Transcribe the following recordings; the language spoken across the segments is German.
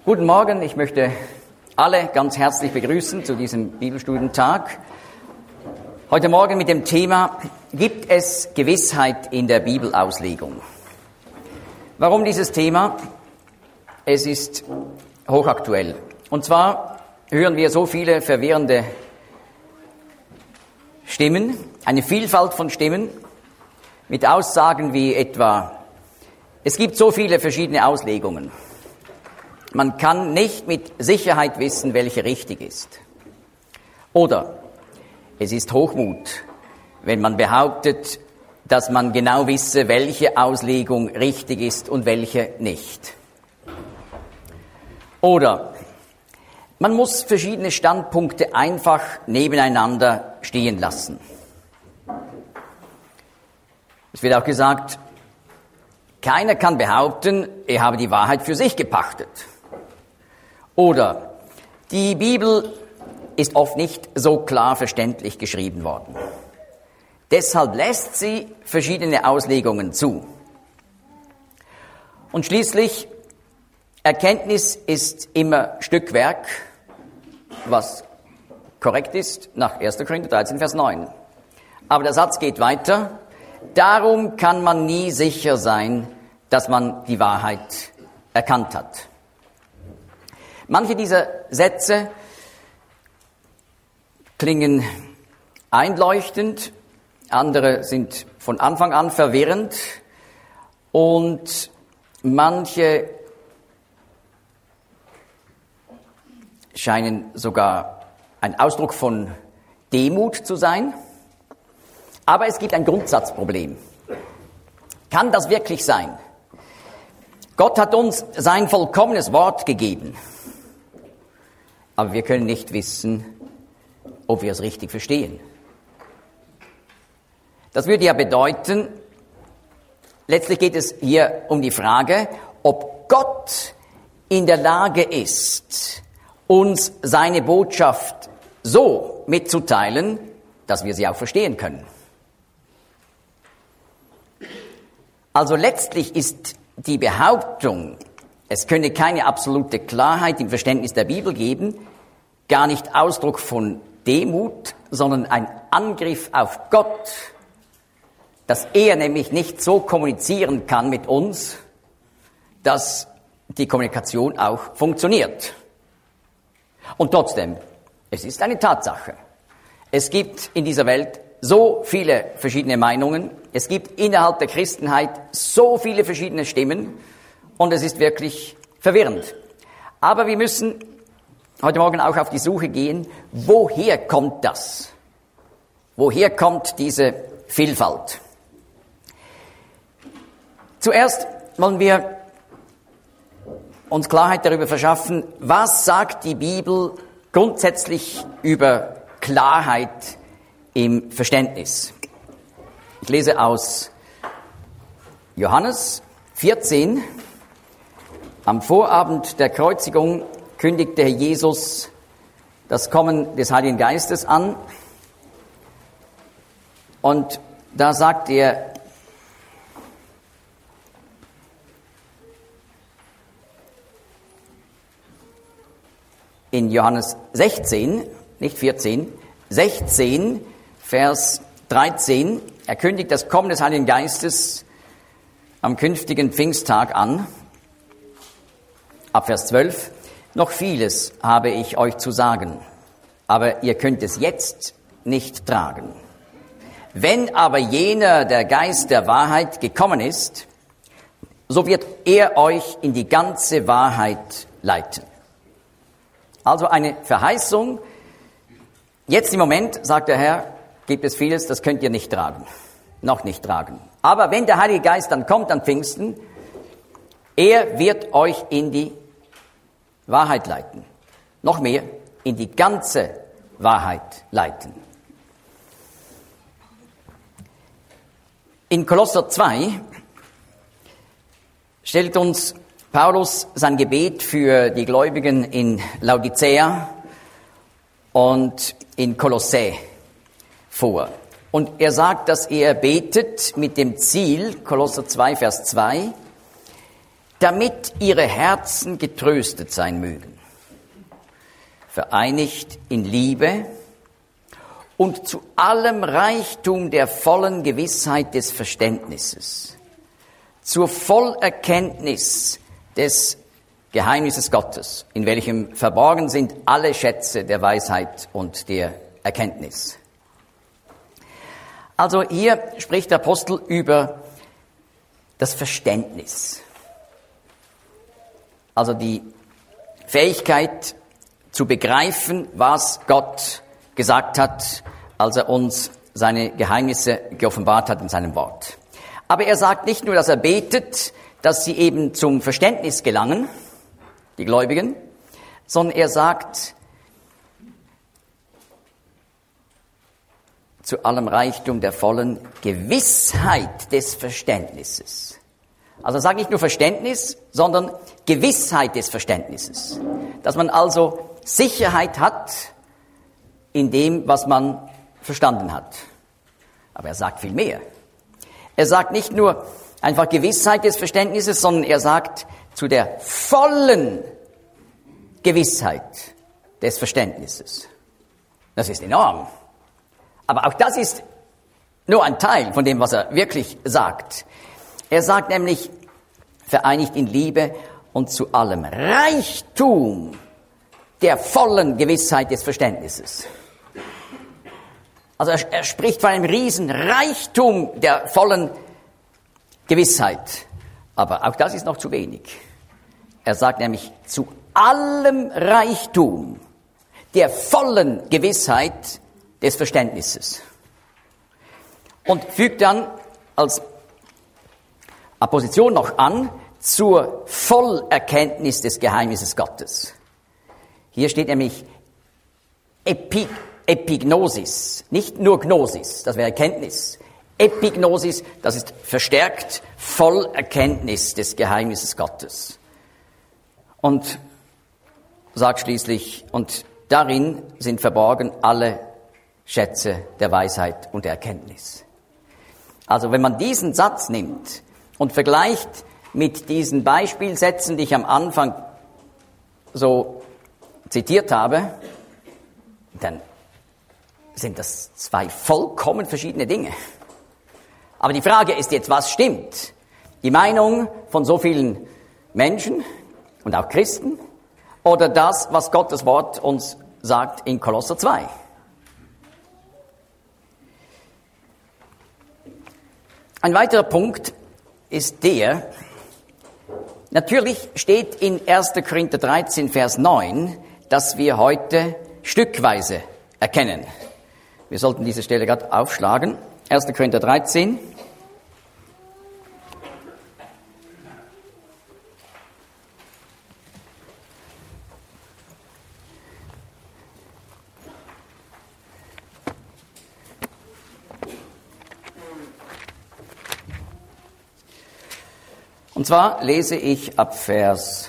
Guten Morgen, ich möchte alle ganz herzlich begrüßen zu diesem Bibelstudientag. Heute Morgen mit dem Thema: Gibt es Gewissheit in der Bibelauslegung? Warum dieses Thema? Es ist hochaktuell. Und zwar hören wir so viele verwirrende Stimmen, eine Vielfalt von Stimmen mit Aussagen wie etwa: Es gibt so viele verschiedene Auslegungen. Man kann nicht mit Sicherheit wissen, welche richtig ist. Oder es ist Hochmut, wenn man behauptet, dass man genau wisse, welche Auslegung richtig ist und welche nicht. Oder man muss verschiedene Standpunkte einfach nebeneinander stehen lassen. Es wird auch gesagt, keiner kann behaupten, er habe die Wahrheit für sich gepachtet. Oder die Bibel ist oft nicht so klar verständlich geschrieben worden. Deshalb lässt sie verschiedene Auslegungen zu. Und schließlich, Erkenntnis ist immer Stückwerk, was korrekt ist nach 1. Korinther 13, Vers 9. Aber der Satz geht weiter. Darum kann man nie sicher sein, dass man die Wahrheit erkannt hat. Manche dieser Sätze klingen einleuchtend, andere sind von Anfang an verwirrend und manche scheinen sogar ein Ausdruck von Demut zu sein. Aber es gibt ein Grundsatzproblem. Kann das wirklich sein? Gott hat uns sein vollkommenes Wort gegeben. Aber wir können nicht wissen, ob wir es richtig verstehen. Das würde ja bedeuten, letztlich geht es hier um die Frage, ob Gott in der Lage ist, uns seine Botschaft so mitzuteilen, dass wir sie auch verstehen können. Also letztlich ist die Behauptung, es könne keine absolute Klarheit im Verständnis der Bibel geben, gar nicht Ausdruck von Demut, sondern ein Angriff auf Gott, dass er nämlich nicht so kommunizieren kann mit uns, dass die Kommunikation auch funktioniert. Und trotzdem, es ist eine Tatsache. Es gibt in dieser Welt so viele verschiedene Meinungen, es gibt innerhalb der Christenheit so viele verschiedene Stimmen und es ist wirklich verwirrend. Aber wir müssen heute Morgen auch auf die Suche gehen, woher kommt das? Woher kommt diese Vielfalt? Zuerst wollen wir uns Klarheit darüber verschaffen, was sagt die Bibel grundsätzlich über Klarheit im Verständnis. Ich lese aus Johannes 14. Am Vorabend der Kreuzigung kündigte Jesus das Kommen des Heiligen Geistes an. Und da sagt er, in Johannes 16, nicht 14, 16, Vers 13, er kündigt das Kommen des Heiligen Geistes am künftigen Pfingsttag an. Ab Vers 12, noch vieles habe ich euch zu sagen, aber ihr könnt es jetzt nicht tragen. Wenn aber jener, der Geist der Wahrheit, gekommen ist, so wird er euch in die ganze Wahrheit leiten. Also eine Verheißung. Jetzt im Moment, sagt der Herr, gibt es vieles, das könnt ihr nicht tragen, noch nicht tragen. Aber wenn der Heilige Geist dann kommt an Pfingsten, er wird euch in die Wahrheit leiten. Noch mehr, in die ganze Wahrheit leiten. In Kolosser 2 stellt uns Paulus sein Gebet für die Gläubigen in Laodicea und in Kolossä vor. Und er sagt, dass er betet mit dem Ziel, Kolosser 2, Vers 2, damit ihre Herzen getröstet sein mögen, vereinigt in Liebe und zu allem Reichtum der vollen Gewissheit des Verständnisses, zur Vollerkenntnis des Geheimnisses Gottes, in welchem verborgen sind alle Schätze der Weisheit und der Erkenntnis. Also hier spricht der Apostel über das Verständnis. Also die Fähigkeit zu begreifen, was Gott gesagt hat, als er uns seine Geheimnisse geoffenbart hat in seinem Wort. Aber er sagt nicht nur, dass er betet, dass sie eben zum Verständnis gelangen, die Gläubigen, sondern er sagt, zu allem Reichtum der vollen Gewissheit des Verständnisses. Also er sagt nicht nur Verständnis, sondern Gewissheit des Verständnisses. Dass man also Sicherheit hat in dem, was man verstanden hat. Aber er sagt viel mehr. Er sagt nicht nur einfach Gewissheit des Verständnisses, sondern er sagt zu der vollen Gewissheit des Verständnisses. Das ist enorm. Aber auch das ist nur ein Teil von dem, was er wirklich sagt. Er sagt nämlich, vereinigt in Liebe und zu allem Reichtum der vollen Gewissheit des Verständnisses. Also er spricht von einem riesen Reichtum der vollen Gewissheit. Aber auch das ist noch zu wenig. Er sagt nämlich zu allem Reichtum der vollen Gewissheit des Verständnisses. Und fügt dann als Apposition noch an, zur Vollerkenntnis des Geheimnisses Gottes. Hier steht nämlich Epignosis, nicht nur Gnosis, das wäre Erkenntnis. Epignosis, das ist verstärkt Vollerkenntnis des Geheimnisses Gottes. Und sagt schließlich, und darin sind verborgen alle Schätze der Weisheit und der Erkenntnis. Also wenn man diesen Satz nimmt und vergleicht mit diesen Beispielsätzen, die ich am Anfang so zitiert habe, dann sind das zwei vollkommen verschiedene Dinge. Aber die Frage ist jetzt, was stimmt? Die Meinung von so vielen Menschen und auch Christen oder das, was Gottes Wort uns sagt in Kolosser 2? Ein weiterer Punkt ist der, natürlich steht in 1. Korinther 13, Vers 9, dass wir heute stückweise erkennen. Wir sollten diese Stelle gerade aufschlagen. 1. Korinther 13. Und zwar lese ich ab Vers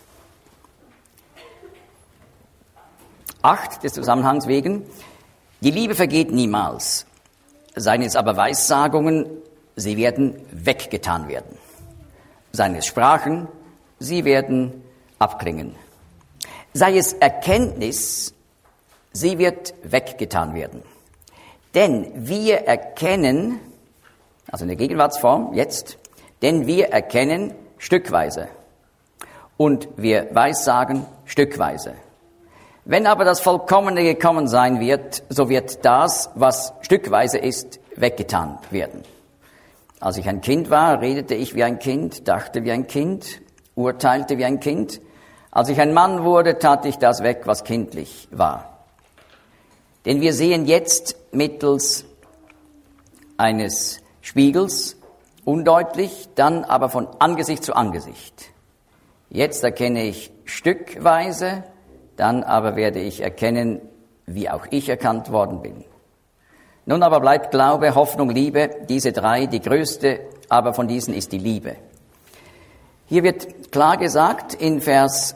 8 des Zusammenhangs wegen. Die Liebe vergeht niemals, seien es aber Weissagungen, sie werden weggetan werden. Seien es Sprachen, sie werden abklingen. Sei es Erkenntnis, sie wird weggetan werden. Denn wir erkennen, also in der Gegenwartsform jetzt, denn wir erkennen stückweise und wir weissagen stückweise. Wenn aber das Vollkommene gekommen sein wird, so wird das, was stückweise ist, weggetan werden. Als ich ein Kind war, redete ich wie ein Kind, dachte wie ein Kind, urteilte wie ein Kind. Als ich ein Mann wurde, tat ich das weg, was kindlich war. Denn wir sehen jetzt mittels eines Spiegels undeutlich, dann aber von Angesicht zu Angesicht. Jetzt erkenne ich stückweise, dann aber werde ich erkennen, wie auch ich erkannt worden bin. Nun aber bleibt Glaube, Hoffnung, Liebe, diese drei, die größte aber von diesen ist die Liebe. Hier wird klar gesagt in Vers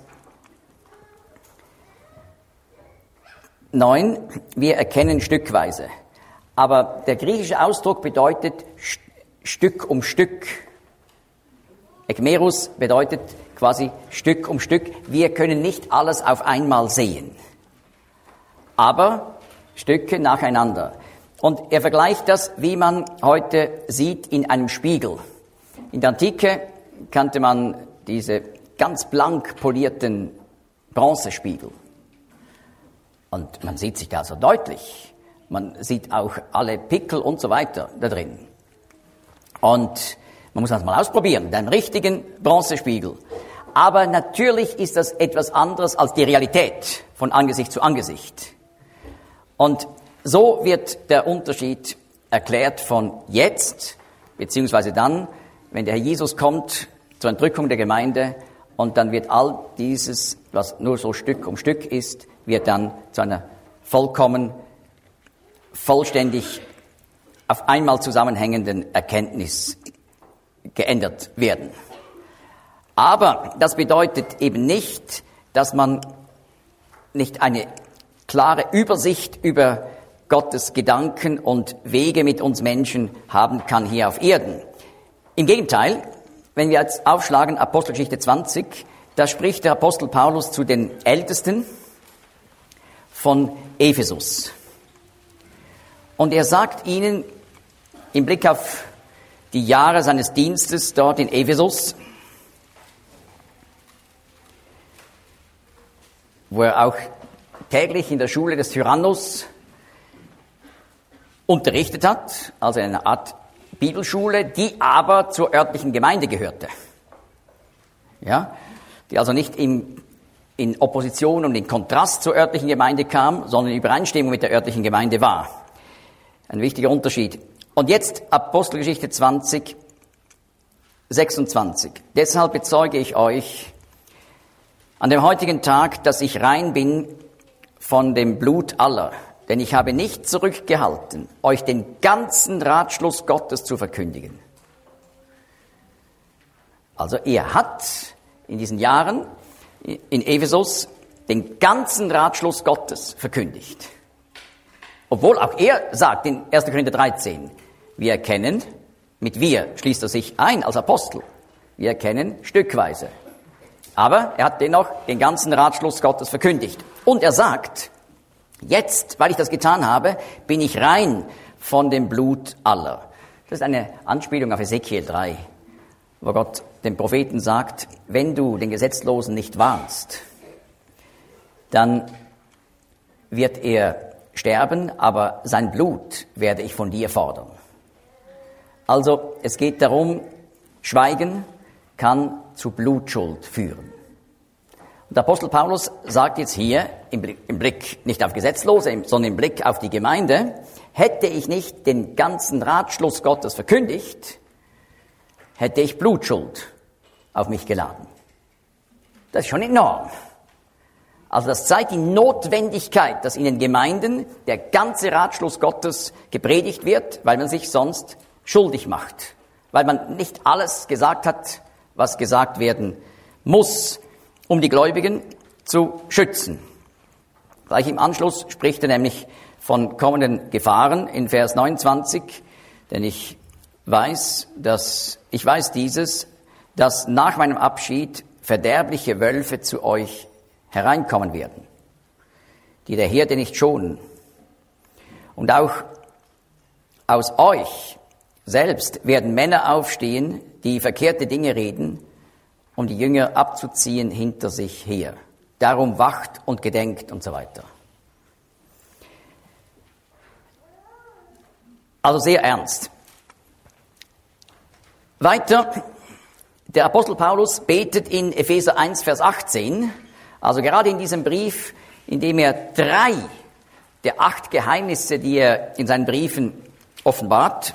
9, wir erkennen stückweise. Aber der griechische Ausdruck bedeutet Stück um Stück. Ekmerus bedeutet quasi Stück um Stück. Wir können nicht alles auf einmal sehen, aber Stücke nacheinander. Und er vergleicht das, wie man heute sieht, in einem Spiegel. In der Antike kannte man diese ganz blank polierten Bronzespiegel. Und man sieht sich da so deutlich. Man sieht auch alle Pickel und so weiter da drin. Und man muss das mal ausprobieren, den richtigen Bronzespiegel. Aber natürlich ist das etwas anderes als die Realität von Angesicht zu Angesicht. Und so wird der Unterschied erklärt von jetzt, beziehungsweise dann, wenn der Herr Jesus kommt zur Entrückung der Gemeinde, und dann wird all dieses, was nur so Stück um Stück ist, wird dann zu einer vollständig, auf einmal zusammenhängenden Erkenntnis geändert werden. Aber das bedeutet eben nicht, dass man nicht eine klare Übersicht über Gottes Gedanken und Wege mit uns Menschen haben kann hier auf Erden. Im Gegenteil, wenn wir jetzt aufschlagen, Apostelgeschichte 20, da spricht der Apostel Paulus zu den Ältesten von Ephesus. Und er sagt ihnen im Blick auf die Jahre seines Dienstes dort in Ephesus, wo er auch täglich in der Schule des Tyrannus unterrichtet hat, also eine Art Bibelschule, die aber zur örtlichen Gemeinde gehörte. Ja, die also nicht in Opposition und in Kontrast zur örtlichen Gemeinde kam, sondern in Übereinstimmung mit der örtlichen Gemeinde war. Ein wichtiger Unterschied. Und jetzt Apostelgeschichte 20, 26. Deshalb bezeuge ich euch an dem heutigen Tag, dass ich rein bin von dem Blut aller. Denn ich habe nicht zurückgehalten, euch den ganzen Ratschluss Gottes zu verkündigen. Also er hat in diesen Jahren in Ephesus den ganzen Ratschluss Gottes verkündigt. Obwohl auch er sagt in 1. Korinther 13, wir erkennen, mit wir schließt er sich ein als Apostel, wir erkennen stückweise. Aber er hat dennoch den ganzen Ratschluss Gottes verkündigt. Und er sagt, jetzt, weil ich das getan habe, bin ich rein von dem Blut aller. Das ist eine Anspielung auf Ezekiel 3, wo Gott dem Propheten sagt, wenn du den Gesetzlosen nicht warnst, dann wird er sterben, aber sein Blut werde ich von dir fordern. Also es geht darum, Schweigen kann zu Blutschuld führen. Und der Apostel Paulus sagt jetzt hier, im Blick nicht auf Gesetzlose, sondern im Blick auf die Gemeinde, hätte ich nicht den ganzen Ratschluss Gottes verkündigt, hätte ich Blutschuld auf mich geladen. Das ist schon enorm. Also das zeigt die Notwendigkeit, dass in den Gemeinden der ganze Ratschluss Gottes gepredigt wird, weil man sich sonst schuldig macht. Weil man nicht alles gesagt hat, was gesagt werden muss, um die Gläubigen zu schützen. Gleich im Anschluss spricht er nämlich von kommenden Gefahren in Vers 29, denn ich weiß dieses, dass nach meinem Abschied verderbliche Wölfe zu euch hereinkommen werden, die der Herde nicht schonen. Und auch aus euch selbst werden Männer aufstehen, die verkehrte Dinge reden, um die Jünger abzuziehen hinter sich her. Darum wacht und gedenkt und so weiter. Also sehr ernst. Weiter, der Apostel Paulus betet in Epheser 1, Vers 18, also gerade in diesem Brief, in dem er 3 der 8 Geheimnisse, die er in seinen Briefen offenbart,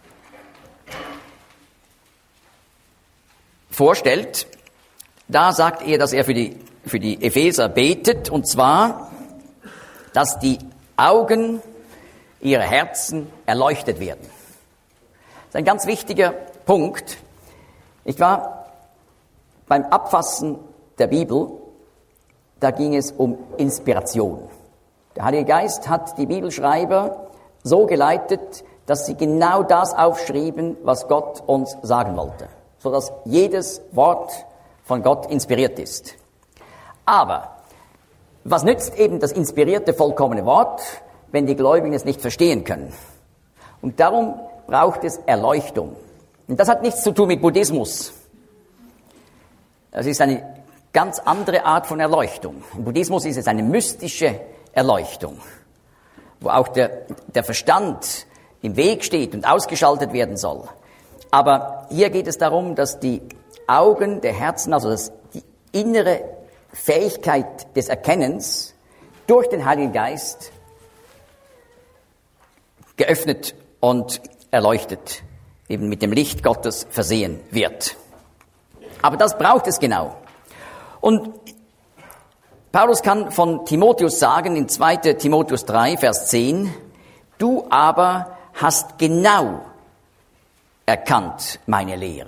vorstellt, da sagt er, dass er für die Epheser betet, und zwar, dass die Augen ihrer Herzen erleuchtet werden. Das ist ein ganz wichtiger Punkt. Ich war beim Abfassen der Bibel, da ging es um Inspiration. Der Heilige Geist hat die Bibelschreiber so geleitet, dass sie genau das aufschrieben, was Gott uns sagen wollte. sodass jedes Wort von Gott inspiriert ist. Aber was nützt eben das inspirierte, vollkommene Wort, wenn die Gläubigen es nicht verstehen können? Und darum braucht es Erleuchtung. Und das hat nichts zu tun mit Buddhismus. Das ist eine ganz andere Art von Erleuchtung. Im Buddhismus ist es eine mystische Erleuchtung, wo auch der Verstand im Weg steht und ausgeschaltet werden soll. Aber hier geht es darum, dass die Augen der Herzen, also die innere Fähigkeit des Erkennens durch den Heiligen Geist geöffnet und erleuchtet, eben mit dem Licht Gottes versehen wird. Aber das braucht es genau. Und Paulus kann von Timotheus sagen, in 2. Timotheus 3, Vers 10, du aber hast genau erkannt meine Lehre.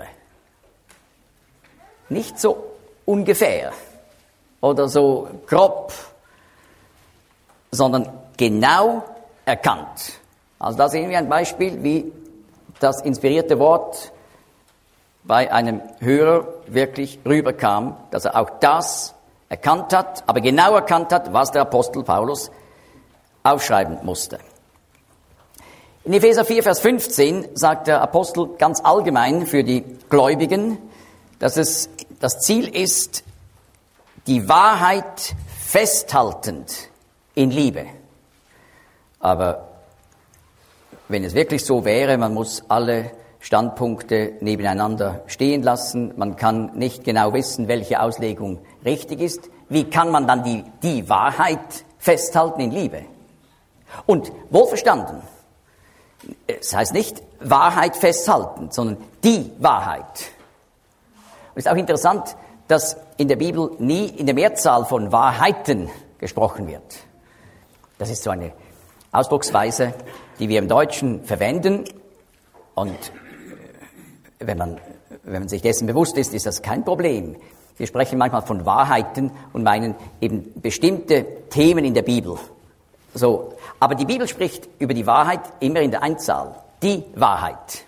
Nicht so ungefähr oder so grob, sondern genau erkannt. Also da sehen wir ein Beispiel, wie das inspirierte Wort bei einem Hörer wirklich rüberkam, dass er auch das erkannt hat, aber genau erkannt hat, was der Apostel Paulus aufschreiben musste. In Epheser 4, Vers 15 sagt der Apostel ganz allgemein für die Gläubigen, dass es das Ziel ist, die Wahrheit festhaltend in Liebe. Aber wenn es wirklich so wäre, man muss alle Standpunkte nebeneinander stehen lassen, man kann nicht genau wissen, welche Auslegung richtig ist, wie kann man dann die Wahrheit festhalten in Liebe? Und wohlverstanden, es heißt nicht Wahrheit festhalten, sondern die Wahrheit. Und es ist auch interessant, dass in der Bibel nie in der Mehrzahl von Wahrheiten gesprochen wird. Das ist so eine Ausdrucksweise, die wir im Deutschen verwenden. Und wenn man sich dessen bewusst ist, ist das kein Problem. Wir sprechen manchmal von Wahrheiten und meinen eben bestimmte Themen in der Bibel. So, aber die Bibel spricht über die Wahrheit immer in der Einzahl. Die Wahrheit.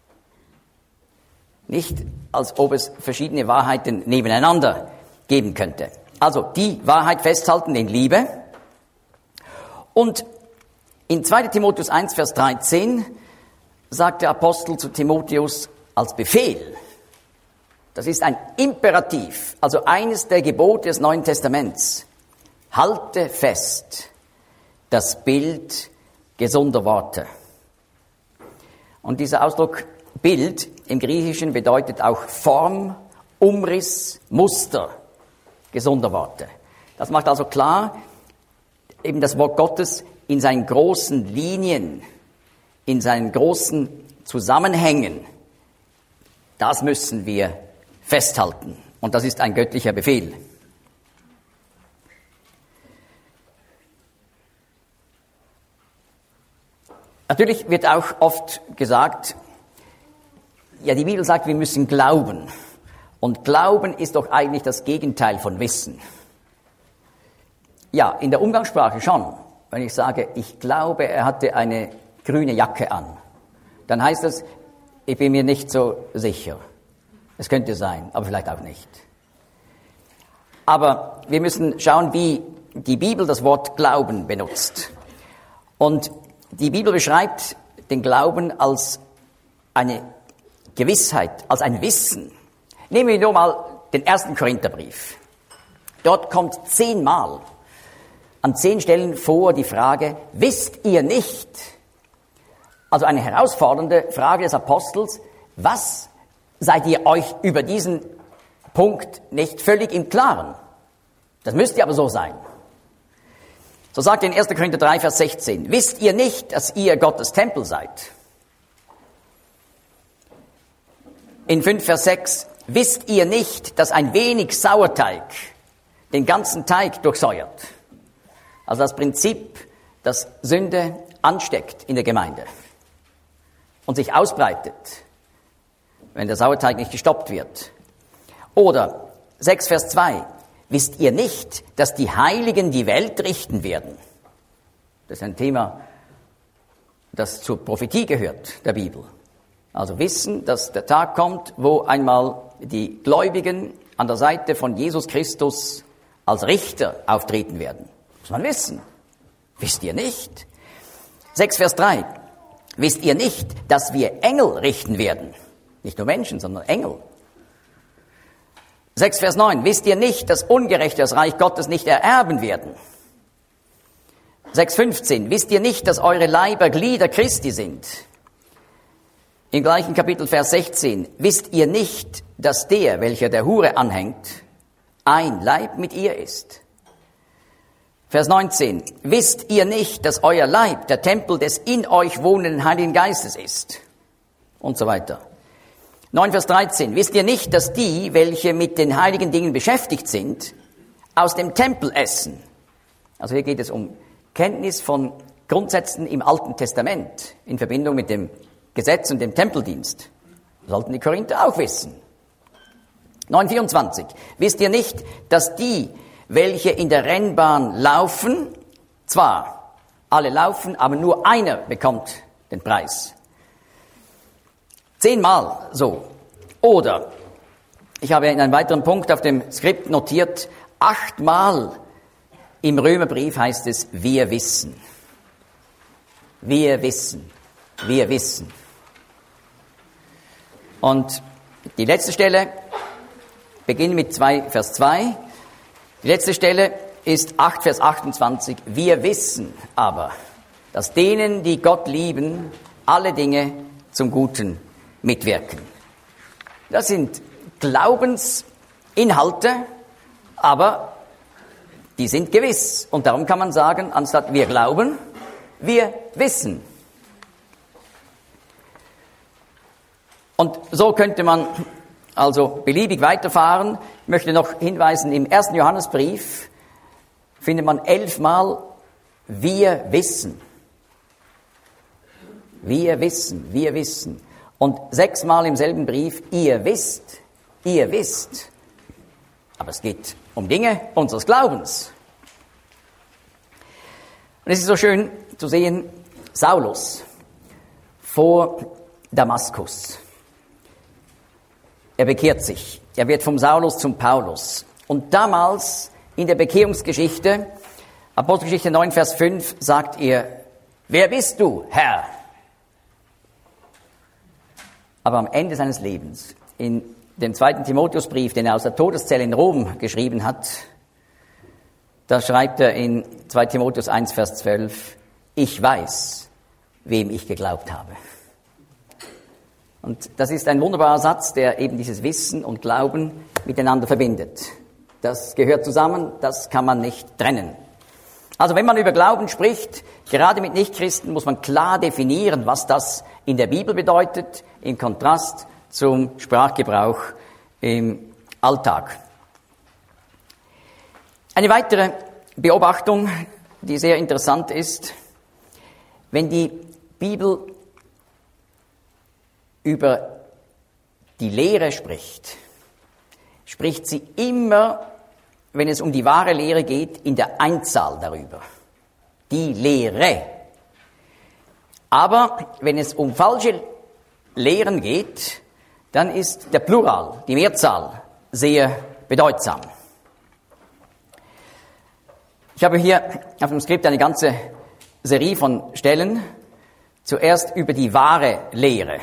Nicht, als ob es verschiedene Wahrheiten nebeneinander geben könnte. Also die Wahrheit festhalten in Liebe. Und in 2. Timotheus 1, Vers 13 sagt der Apostel zu Timotheus als Befehl, das ist ein Imperativ, also eines der Gebote des Neuen Testaments, halte fest das Bild gesunder Worte. Und dieser Ausdruck Bild im Griechischen bedeutet auch Form, Umriss, Muster gesunder Worte. Das macht also klar, eben das Wort Gottes in seinen großen Linien, in seinen großen Zusammenhängen, das müssen wir festhalten. Und das ist ein göttlicher Befehl. Natürlich wird auch oft gesagt, ja, die Bibel sagt, wir müssen glauben. Und Glauben ist doch eigentlich das Gegenteil von Wissen. Ja, in der Umgangssprache schon. Wenn ich sage, ich glaube, er hatte eine grüne Jacke an, dann heißt das, ich bin mir nicht so sicher. Es könnte sein, aber vielleicht auch nicht. Aber wir müssen schauen, wie die Bibel das Wort Glauben benutzt. Und die Bibel beschreibt den Glauben als eine Gewissheit, als ein Wissen. Nehmen wir nur mal den 1. Korintherbrief. Dort kommt 10 Mal, an 10 Stellen vor die Frage, wisst ihr nicht? Also eine herausfordernde Frage des Apostels, was seid ihr euch über diesen Punkt nicht völlig im Klaren? Das müsste aber so sein. So sagt er in 1. Korinther 3, Vers 16, wisst ihr nicht, dass ihr Gottes Tempel seid? In 5, Vers 6, wisst ihr nicht, dass ein wenig Sauerteig den ganzen Teig durchsäuert? Also das Prinzip, dass Sünde ansteckt in der Gemeinde und sich ausbreitet, wenn der Sauerteig nicht gestoppt wird. Oder 6, Vers 2, wisst ihr nicht, dass die Heiligen die Welt richten werden? Das ist ein Thema, das zur Prophetie gehört, der Bibel. Also wissen, dass der Tag kommt, wo einmal die Gläubigen an der Seite von Jesus Christus als Richter auftreten werden. Muss man wissen. Wisst ihr nicht? 6 Vers 3. Wisst ihr nicht, dass wir Engel richten werden? Nicht nur Menschen, sondern Engel. 6 Vers 9. Wisst ihr nicht, dass Ungerechte das Reich Gottes nicht ererben werden? 6,15. Wisst ihr nicht, dass eure Leiber Glieder Christi sind? Im gleichen Kapitel Vers 16. Wisst ihr nicht, dass der, welcher der Hure anhängt, ein Leib mit ihr ist? Vers 19. Wisst ihr nicht, dass euer Leib der Tempel des in euch wohnenden Heiligen Geistes ist? Und so weiter. 9 Vers 13. Wisst ihr nicht, dass die, welche mit den heiligen Dingen beschäftigt sind, aus dem Tempel essen? Also hier geht es um Kenntnis von Grundsätzen im Alten Testament in Verbindung mit dem Gesetz und dem Tempeldienst. Das sollten die Korinther auch wissen. 9,24. Wisst ihr nicht, dass die, welche in der Rennbahn laufen, zwar alle laufen, aber nur einer bekommt den Preis. 10-mal so. Oder, ich habe in einem weiteren Punkt auf dem Skript notiert, 8-mal im Römerbrief heißt es, wir wissen. Wir wissen. Wir wissen. Und die letzte Stelle beginnt mit 2 Vers 2. Die letzte Stelle ist 8 Vers 28. Wir wissen aber, dass denen, die Gott lieben, alle Dinge zum Guten mitwirken. Das sind Glaubensinhalte, aber die sind gewiss. Und darum kann man sagen, anstatt wir glauben, wir wissen. Und so könnte man also beliebig weiterfahren. Ich möchte noch hinweisen, im 1. Johannesbrief findet man 11-mal wir wissen. Wir wissen, wir wissen. Und 6-mal im selben Brief, ihr wisst, ihr wisst. Aber es geht um Dinge unseres Glaubens. Und es ist so schön zu sehen, Saulus vor Damaskus. Er bekehrt sich. Er wird vom Saulus zum Paulus. Und damals in der Bekehrungsgeschichte, Apostelgeschichte 9, Vers 5, sagt er, wer bist du, Herr? Aber am Ende seines Lebens, in dem 2. Timotheusbrief, den er aus der Todeszelle in Rom geschrieben hat, da schreibt er in 2 Timotheus 1, Vers 12, ich weiß, wem ich geglaubt habe. Und das ist ein wunderbarer Satz, der eben dieses Wissen und Glauben miteinander verbindet. Das gehört zusammen, das kann man nicht trennen. Also wenn man über Glauben spricht, gerade mit Nichtchristen, muss man klar definieren, was das in der Bibel bedeutet, im Kontrast zum Sprachgebrauch im Alltag. Eine weitere Beobachtung, die sehr interessant ist, wenn die Bibel über die Lehre spricht, spricht sie immer, wenn es um die wahre Lehre geht, in der Einzahl darüber. Die Lehre. Aber wenn es um falsche Lehren geht, dann ist der Plural, die Mehrzahl, sehr bedeutsam. Ich habe hier auf dem Skript eine ganze Serie von Stellen. Zuerst über die wahre Lehre.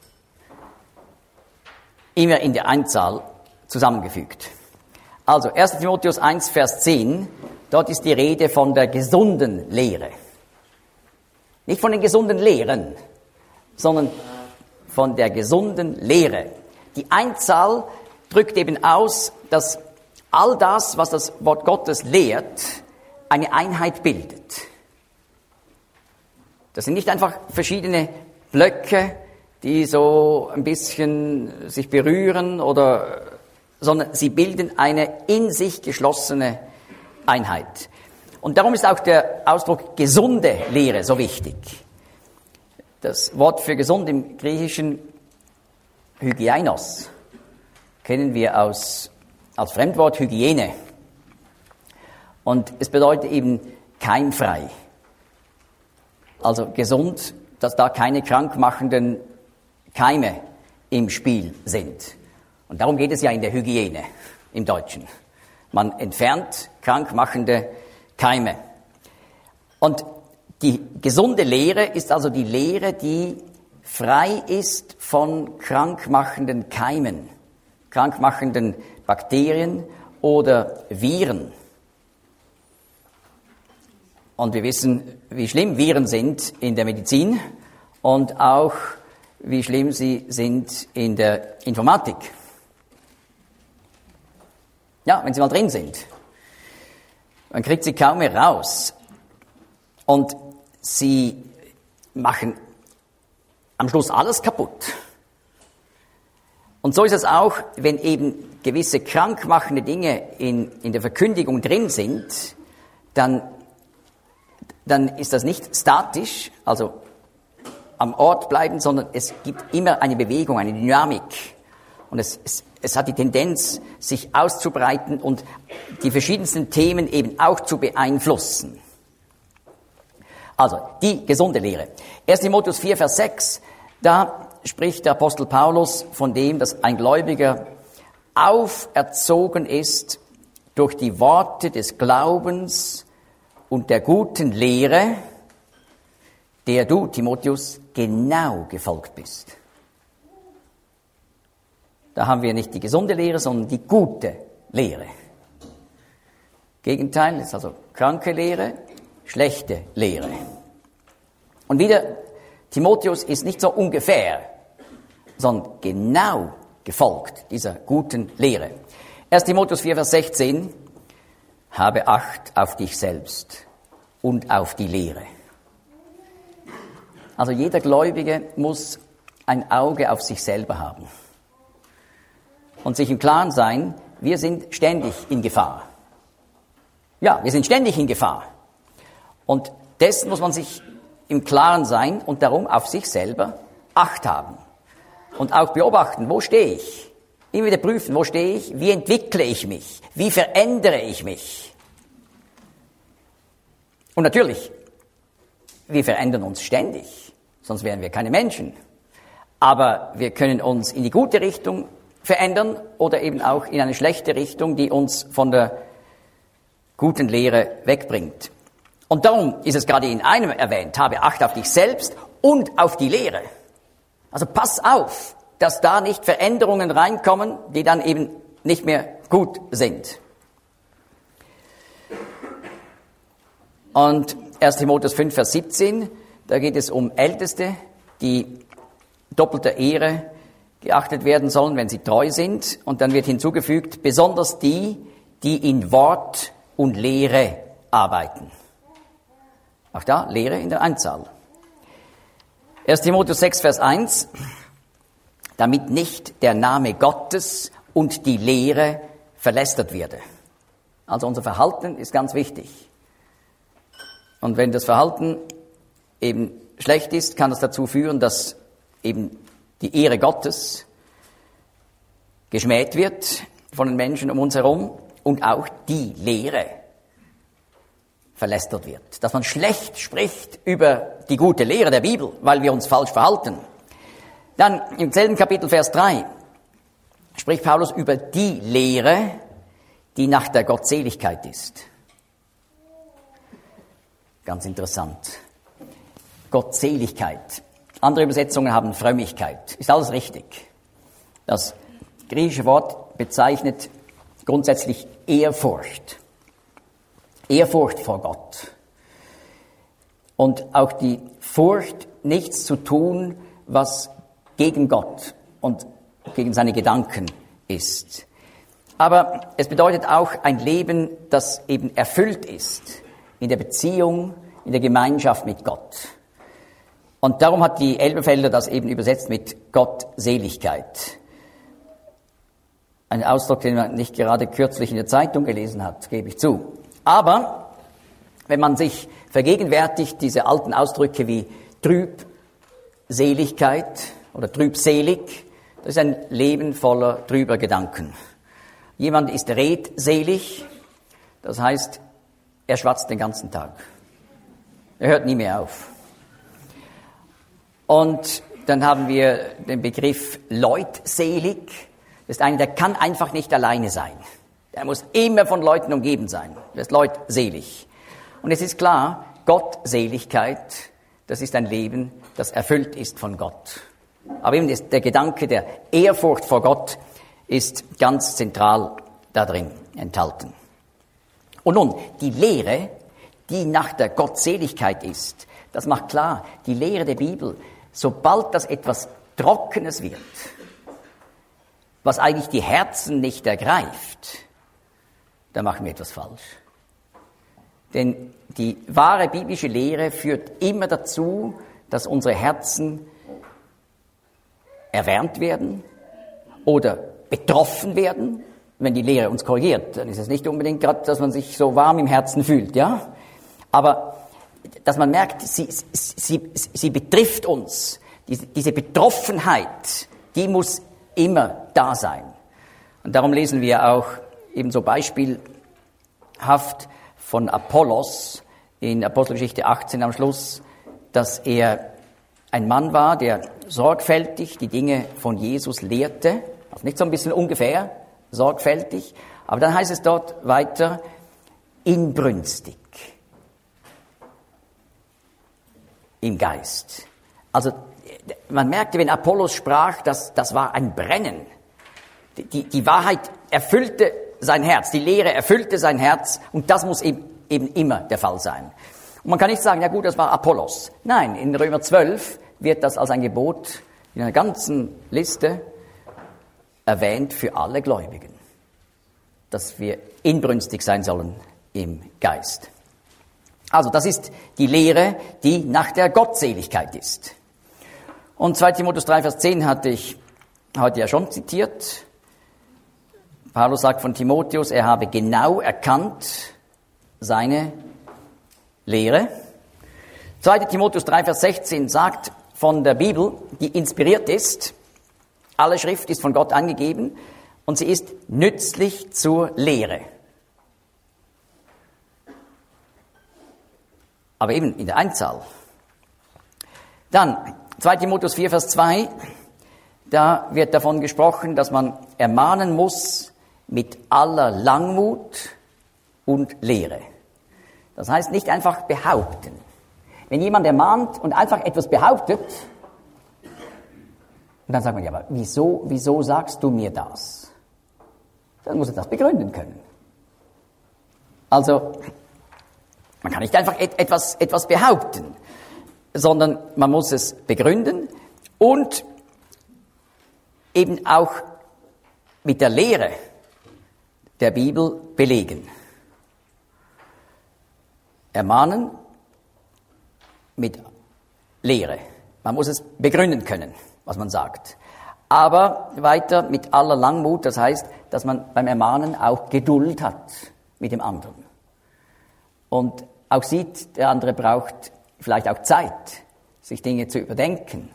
Immer in der Einzahl zusammengefügt. Also 1. Timotheus 1, Vers 10, dort ist die Rede von der gesunden Lehre. Nicht von den gesunden Lehren, sondern von der gesunden Lehre. Die Einzahl drückt eben aus, dass all das, was das Wort Gottes lehrt, eine Einheit bildet. Das sind nicht einfach verschiedene Blöcke, die so ein bisschen sich berühren sondern sie bilden eine in sich geschlossene Einheit. Und darum ist auch der Ausdruck gesunde Lehre so wichtig. Das Wort für gesund im Griechischen Hygienos kennen wir als Fremdwort Hygiene. Und es bedeutet eben keimfrei. Also gesund, dass da keine krankmachenden Keime im Spiel sind. Und darum geht es ja in der Hygiene im Deutschen. Man entfernt krankmachende Keime. Und die gesunde Lehre ist also die Lehre, die frei ist von krankmachenden Keimen, krankmachenden Bakterien oder Viren. Und wir wissen, wie schlimm Viren sind in der Medizin und auch, wie schlimm sie sind in der Informatik. Ja, wenn sie mal drin sind. Man kriegt sie kaum mehr raus. Und sie machen am Schluss alles kaputt. Und so ist es auch, wenn eben gewisse krankmachende Dinge in der Verkündigung drin sind, dann ist das nicht statisch, also am Ort bleiben, sondern es gibt immer eine Bewegung, eine Dynamik. Und es hat die Tendenz, sich auszubreiten und die verschiedensten Themen eben auch zu beeinflussen. Also, die gesunde Lehre. 1. Timotheus 4, Vers 6, da spricht der Apostel Paulus von dem, dass ein Gläubiger auferzogen ist durch die Worte des Glaubens und der guten Lehre, der du, Timotheus, genau gefolgt bist. Da haben wir nicht die gesunde Lehre, sondern die gute Lehre. Gegenteil ist also kranke Lehre, schlechte Lehre. Und wieder, Timotheus ist nicht so ungefähr, sondern genau gefolgt dieser guten Lehre. 1. Timotheus 4, Vers 16, habe Acht auf dich selbst und auf die Lehre. Also jeder Gläubige muss ein Auge auf sich selber haben und sich im Klaren sein, wir sind ständig in Gefahr. Ja, wir sind ständig in Gefahr. Und dessen muss man sich im Klaren sein und darum auf sich selber Acht haben. Und auch beobachten, wo stehe ich? Immer wieder prüfen, wo stehe ich? Wie entwickle ich mich? Wie verändere ich mich? Und natürlich, wir verändern uns ständig, sonst wären wir keine Menschen. Aber wir können uns in die gute Richtung verändern oder eben auch in eine schlechte Richtung, die uns von der guten Lehre wegbringt. Und darum ist es gerade in einem erwähnt, habe Acht auf dich selbst und auf die Lehre. Also pass auf, dass da nicht Veränderungen reinkommen, die dann eben nicht mehr gut sind. Und 1. Timotheus 5, Vers 17, da geht es um Älteste, die doppelter Ehre geachtet werden sollen, wenn sie treu sind. Und dann wird hinzugefügt, besonders die, die in Wort und Lehre arbeiten. Auch da Lehre in der Einzahl. 1. Timotheus 6, Vers 1, damit nicht der Name Gottes und die Lehre verlästert werde. Also unser Verhalten ist ganz wichtig. Und wenn das Verhalten eben schlecht ist, kann es dazu führen, dass eben die Ehre Gottes geschmäht wird von den Menschen um uns herum und auch die Lehre verlästert wird. Dass man schlecht spricht über die gute Lehre der Bibel, weil wir uns falsch verhalten. Dann im selben Kapitel Vers 3 spricht Paulus über die Lehre, die nach der Gottseligkeit ist. Ganz interessant. Gottseligkeit. Andere Übersetzungen haben Frömmigkeit. Ist alles richtig. Das griechische Wort bezeichnet grundsätzlich Ehrfurcht. Ehrfurcht vor Gott. Und auch die Furcht, nichts zu tun, was gegen Gott und gegen seine Gedanken ist. Aber es bedeutet auch ein Leben, das eben erfüllt ist in der Beziehung, in der Gemeinschaft mit Gott. Und darum hat die Elberfelder das eben übersetzt mit Gottseligkeit. Ein Ausdruck, den man nicht gerade kürzlich in der Zeitung gelesen hat, gebe ich zu. Aber wenn man sich vergegenwärtigt, diese alten Ausdrücke wie Trübseligkeit oder trübselig, das ist ein Leben voller trüber Gedanken. Jemand ist redselig, das heißt, er schwatzt den ganzen Tag. Er hört nie mehr auf. Und Dann haben wir den Begriff leutselig. Das ist einer, der kann einfach nicht alleine sein. Der muss immer von Leuten umgeben sein. Das ist leutselig. Und es ist klar, Gottseligkeit, das ist ein Leben, das erfüllt ist von Gott. Aber eben der Gedanke der Ehrfurcht vor Gott ist ganz zentral da drin enthalten. Und nun, die Lehre, die nach der Gottseligkeit ist, das macht klar, die Lehre der Bibel, sobald das etwas Trockenes wird, was eigentlich die Herzen nicht ergreift, da machen wir etwas falsch. Denn die wahre biblische Lehre führt immer dazu, dass unsere Herzen erwärmt werden oder betroffen werden. Wenn die Lehre uns korrigiert, dann ist es nicht unbedingt gerade, dass man sich so warm im Herzen fühlt, ja? Aber dass man merkt, sie betrifft uns. Diese Betroffenheit, die muss immer da sein. Und darum lesen wir auch ebenso beispielhaft von Apollos in Apostelgeschichte 18 am Schluss, dass er ein Mann war, der sorgfältig die Dinge von Jesus lehrte, also nicht so ein bisschen ungefähr, sorgfältig, aber dann heißt es dort weiter, inbrünstig im Geist. Also man merkte, wenn Apollos sprach, das war ein Brennen. Die Wahrheit erfüllte sein Herz, die Lehre erfüllte sein Herz und das muss eben immer der Fall sein. Und man kann nicht sagen, ja gut, das war Apollos. Nein, in Römer 12 wird das als ein Gebot in einer ganzen Liste erwähnt für alle Gläubigen, dass wir inbrünstig sein sollen im Geist. Also das ist die Lehre, die nach der Gottseligkeit ist. Und 2 Timotheus 3, Vers 10 hatte ich heute ja schon zitiert. Paulus sagt von Timotheus, er habe genau erkannt seine Lehre. 2 Timotheus 3, Vers 16 sagt von der Bibel, die inspiriert ist, alle Schrift ist von Gott angegeben und sie ist nützlich zur Lehre. Aber eben in der Einzahl. Dann 2 Timotheus 4, Vers 2, da wird davon gesprochen, dass man ermahnen muss mit aller Langmut und Lehre. Das heißt nicht einfach behaupten. Wenn jemand ermahnt und einfach etwas behauptet, und dann sagt man, ja, aber wieso sagst du mir das? Dann muss er das begründen können. Also, man kann nicht einfach etwas behaupten, sondern man muss es begründen und eben auch mit der Lehre der Bibel belegen. Ermahnen mit Lehre. Man muss es begründen können, was man sagt. Aber weiter mit aller Langmut, das heißt, dass man beim Ermahnen auch Geduld hat mit dem anderen. Und auch sieht, der andere braucht vielleicht auch Zeit, sich Dinge zu überdenken.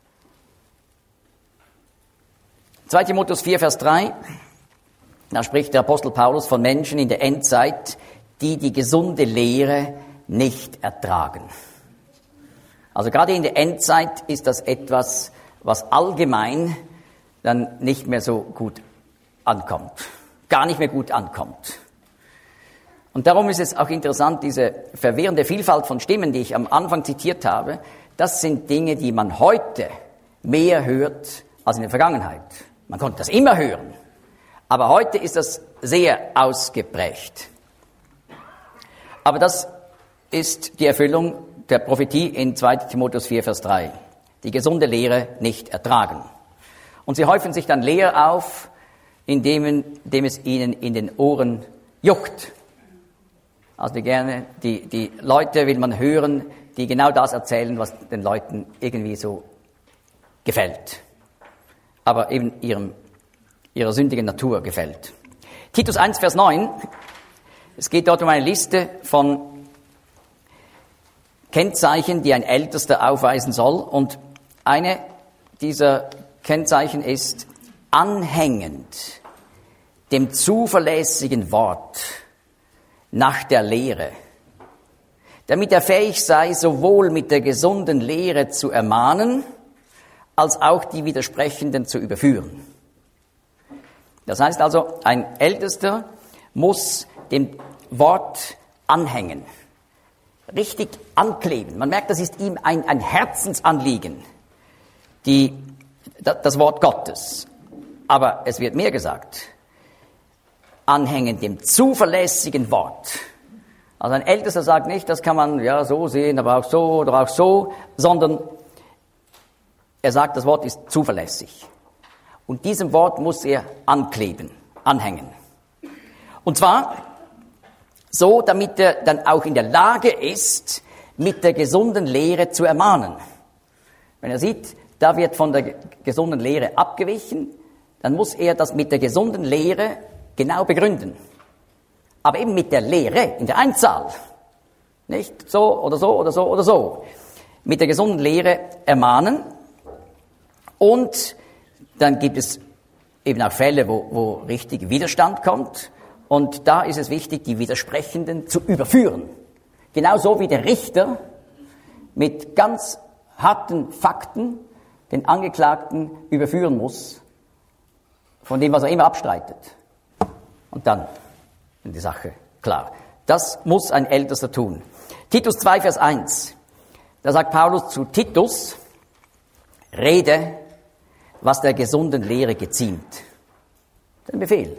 2 Timotheus 4, Vers 3, da spricht der Apostel Paulus von Menschen in der Endzeit, die gesunde Lehre nicht ertragen. Also gerade in der Endzeit ist das etwas, was allgemein dann nicht mehr so gut ankommt, gar nicht mehr gut ankommt. Und darum ist es auch interessant, diese verwirrende Vielfalt von Stimmen, die ich am Anfang zitiert habe, das sind Dinge, die man heute mehr hört als in der Vergangenheit. Man konnte das immer hören, aber heute ist das sehr ausgeprägt. Aber das ist die Erfüllung der Prophetie in 2 Timotheus 4, Vers 3. Die gesunde Lehre nicht ertragen. Und sie häufen sich dann leer auf, indem es ihnen in den Ohren juckt. Also die Leute will man hören, die genau das erzählen, was den Leuten irgendwie so gefällt. Aber eben ihrer sündigen Natur gefällt. Titus 1, Vers 9. Es geht dort um eine Liste von Kennzeichen, die ein Ältester aufweisen soll. Und eine dieser Kennzeichen ist anhängend dem zuverlässigen Wort nach der Lehre, damit er fähig sei, sowohl mit der gesunden Lehre zu ermahnen, als auch die Widersprechenden zu überführen. Das heißt also, ein Ältester muss dem Wort anhängen, richtig ankleben. Man merkt, das ist ihm ein Herzensanliegen, das Wort Gottes. Aber es wird mehr gesagt, anhängen dem zuverlässigen Wort. Also ein Ältester sagt nicht, das kann man ja so sehen, aber auch so oder auch so, sondern er sagt, das Wort ist zuverlässig. Und diesem Wort muss er ankleben, anhängen. Und zwar so, damit er dann auch in der Lage ist, mit der gesunden Lehre zu ermahnen. Wenn er sieht, da wird von der gesunden Lehre abgewichen, dann muss er das mit der gesunden Lehre genau begründen. Aber eben mit der Lehre in der Einzahl. Nicht so oder so oder so oder so. Mit der gesunden Lehre ermahnen. Und dann gibt es eben auch Fälle, wo richtig Widerstand kommt. Und da ist es wichtig, die Widersprechenden zu überführen. Genauso wie der Richter mit ganz harten Fakten den Angeklagten überführen muss, von dem, was er immer abstreitet. Und dann ist die Sache klar. Das muss ein Ältester tun. Titus 2, Vers 1. Da sagt Paulus zu Titus, rede, was der gesunden Lehre geziemt. Ein Befehl.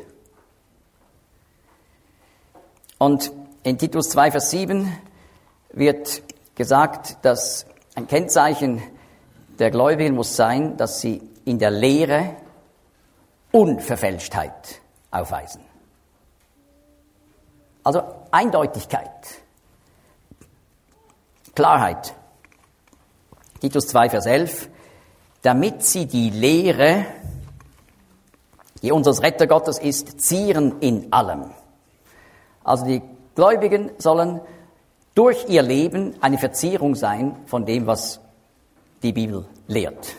Und in Titus 2, Vers 7 wird gesagt, dass ein Kennzeichen der Gläubigen muss sein, dass sie in der Lehre Unverfälschtheit aufweisen. Also Eindeutigkeit, Klarheit. Titus 2, Vers 11. Damit sie die Lehre, die unseres Rettergottes ist, zieren in allem. Also die Gläubigen sollen durch ihr Leben eine Verzierung sein von dem, was die Bibel lehrt.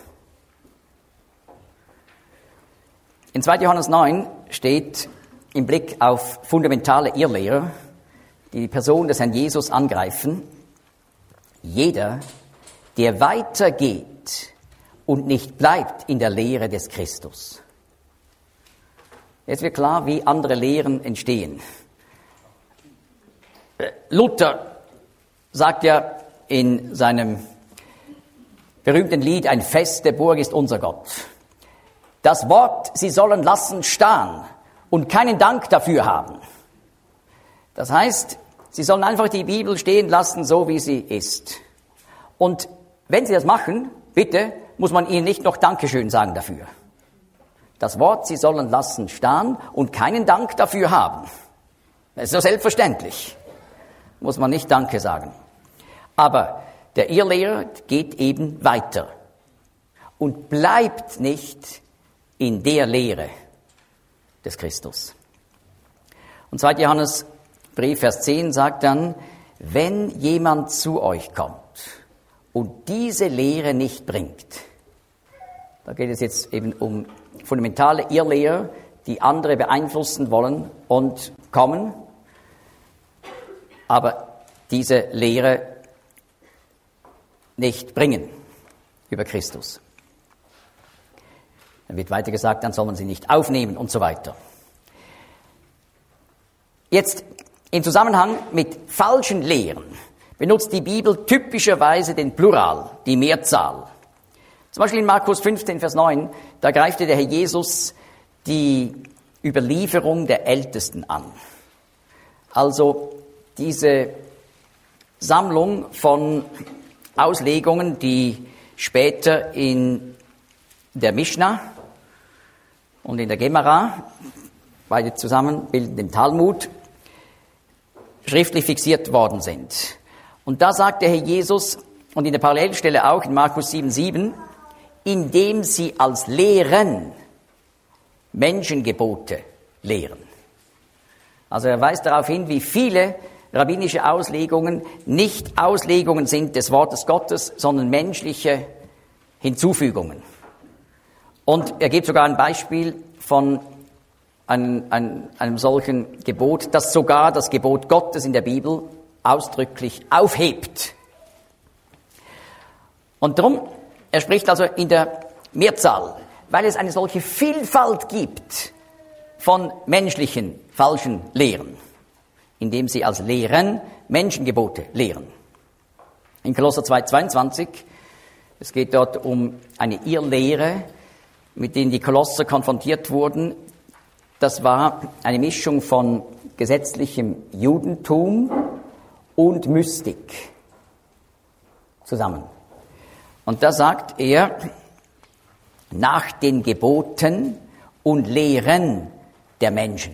In 2. Johannes 9 steht im Blick auf fundamentale Irrlehrer, die die Person des Herrn Jesus angreifen, jeder, der weitergeht und nicht bleibt in der Lehre des Christus. Jetzt wird klar, wie andere Lehren entstehen. Luther sagt ja in seinem berühmten Lied, ein feste Burg ist unser Gott. Das Wort, sie sollen lassen stehen und keinen Dank dafür haben. Das heißt, sie sollen einfach die Bibel stehen lassen, so wie sie ist. Und wenn sie das machen, bitte, muss man ihnen nicht noch Dankeschön sagen dafür. Das Wort, sie sollen lassen stehen und keinen Dank dafür haben. Das ist so selbstverständlich. Muss man nicht Danke sagen. Aber der Irrlehrer geht eben weiter und bleibt nicht in der Lehre des Christus. Und 2. Johannes Brief, Vers 10 sagt dann, wenn jemand zu euch kommt und diese Lehre nicht bringt, da geht es jetzt eben um fundamentale Irrlehrer, die andere beeinflussen wollen und kommen, aber diese Lehre nicht bringen über Christus. Dann wird weiter gesagt, dann soll man sie nicht aufnehmen und so weiter. Jetzt im Zusammenhang mit falschen Lehren benutzt die Bibel typischerweise den Plural, die Mehrzahl. Zum Beispiel in Markus 15, Vers 9, da greifte der Herr Jesus die Überlieferung der Ältesten an. Also diese Sammlung von Auslegungen, die später in der Mishnah und in der Gemara, beide zusammen bilden den Talmud, schriftlich fixiert worden sind. Und da sagt der Herr Jesus, und in der Parallelstelle auch in Markus 7,7, indem sie als Lehren Menschengebote lehren. Also er weist darauf hin, wie viele rabbinische Auslegungen nicht Auslegungen sind des Wortes Gottes, sondern menschliche Hinzufügungen. Und er gibt sogar ein Beispiel von einem solchen Gebot, das sogar das Gebot Gottes in der Bibel ausdrücklich aufhebt. Und darum, er spricht also in der Mehrzahl, weil es eine solche Vielfalt gibt von menschlichen, falschen Lehren, indem sie als Lehren Menschengebote lehren. In Kolosser 2,22, es geht dort um eine Irrlehre, mit denen die Kolosser konfrontiert wurden. Das war eine Mischung von gesetzlichem Judentum und Mystik zusammen. Und da sagt er, nach den Geboten und Lehren der Menschen.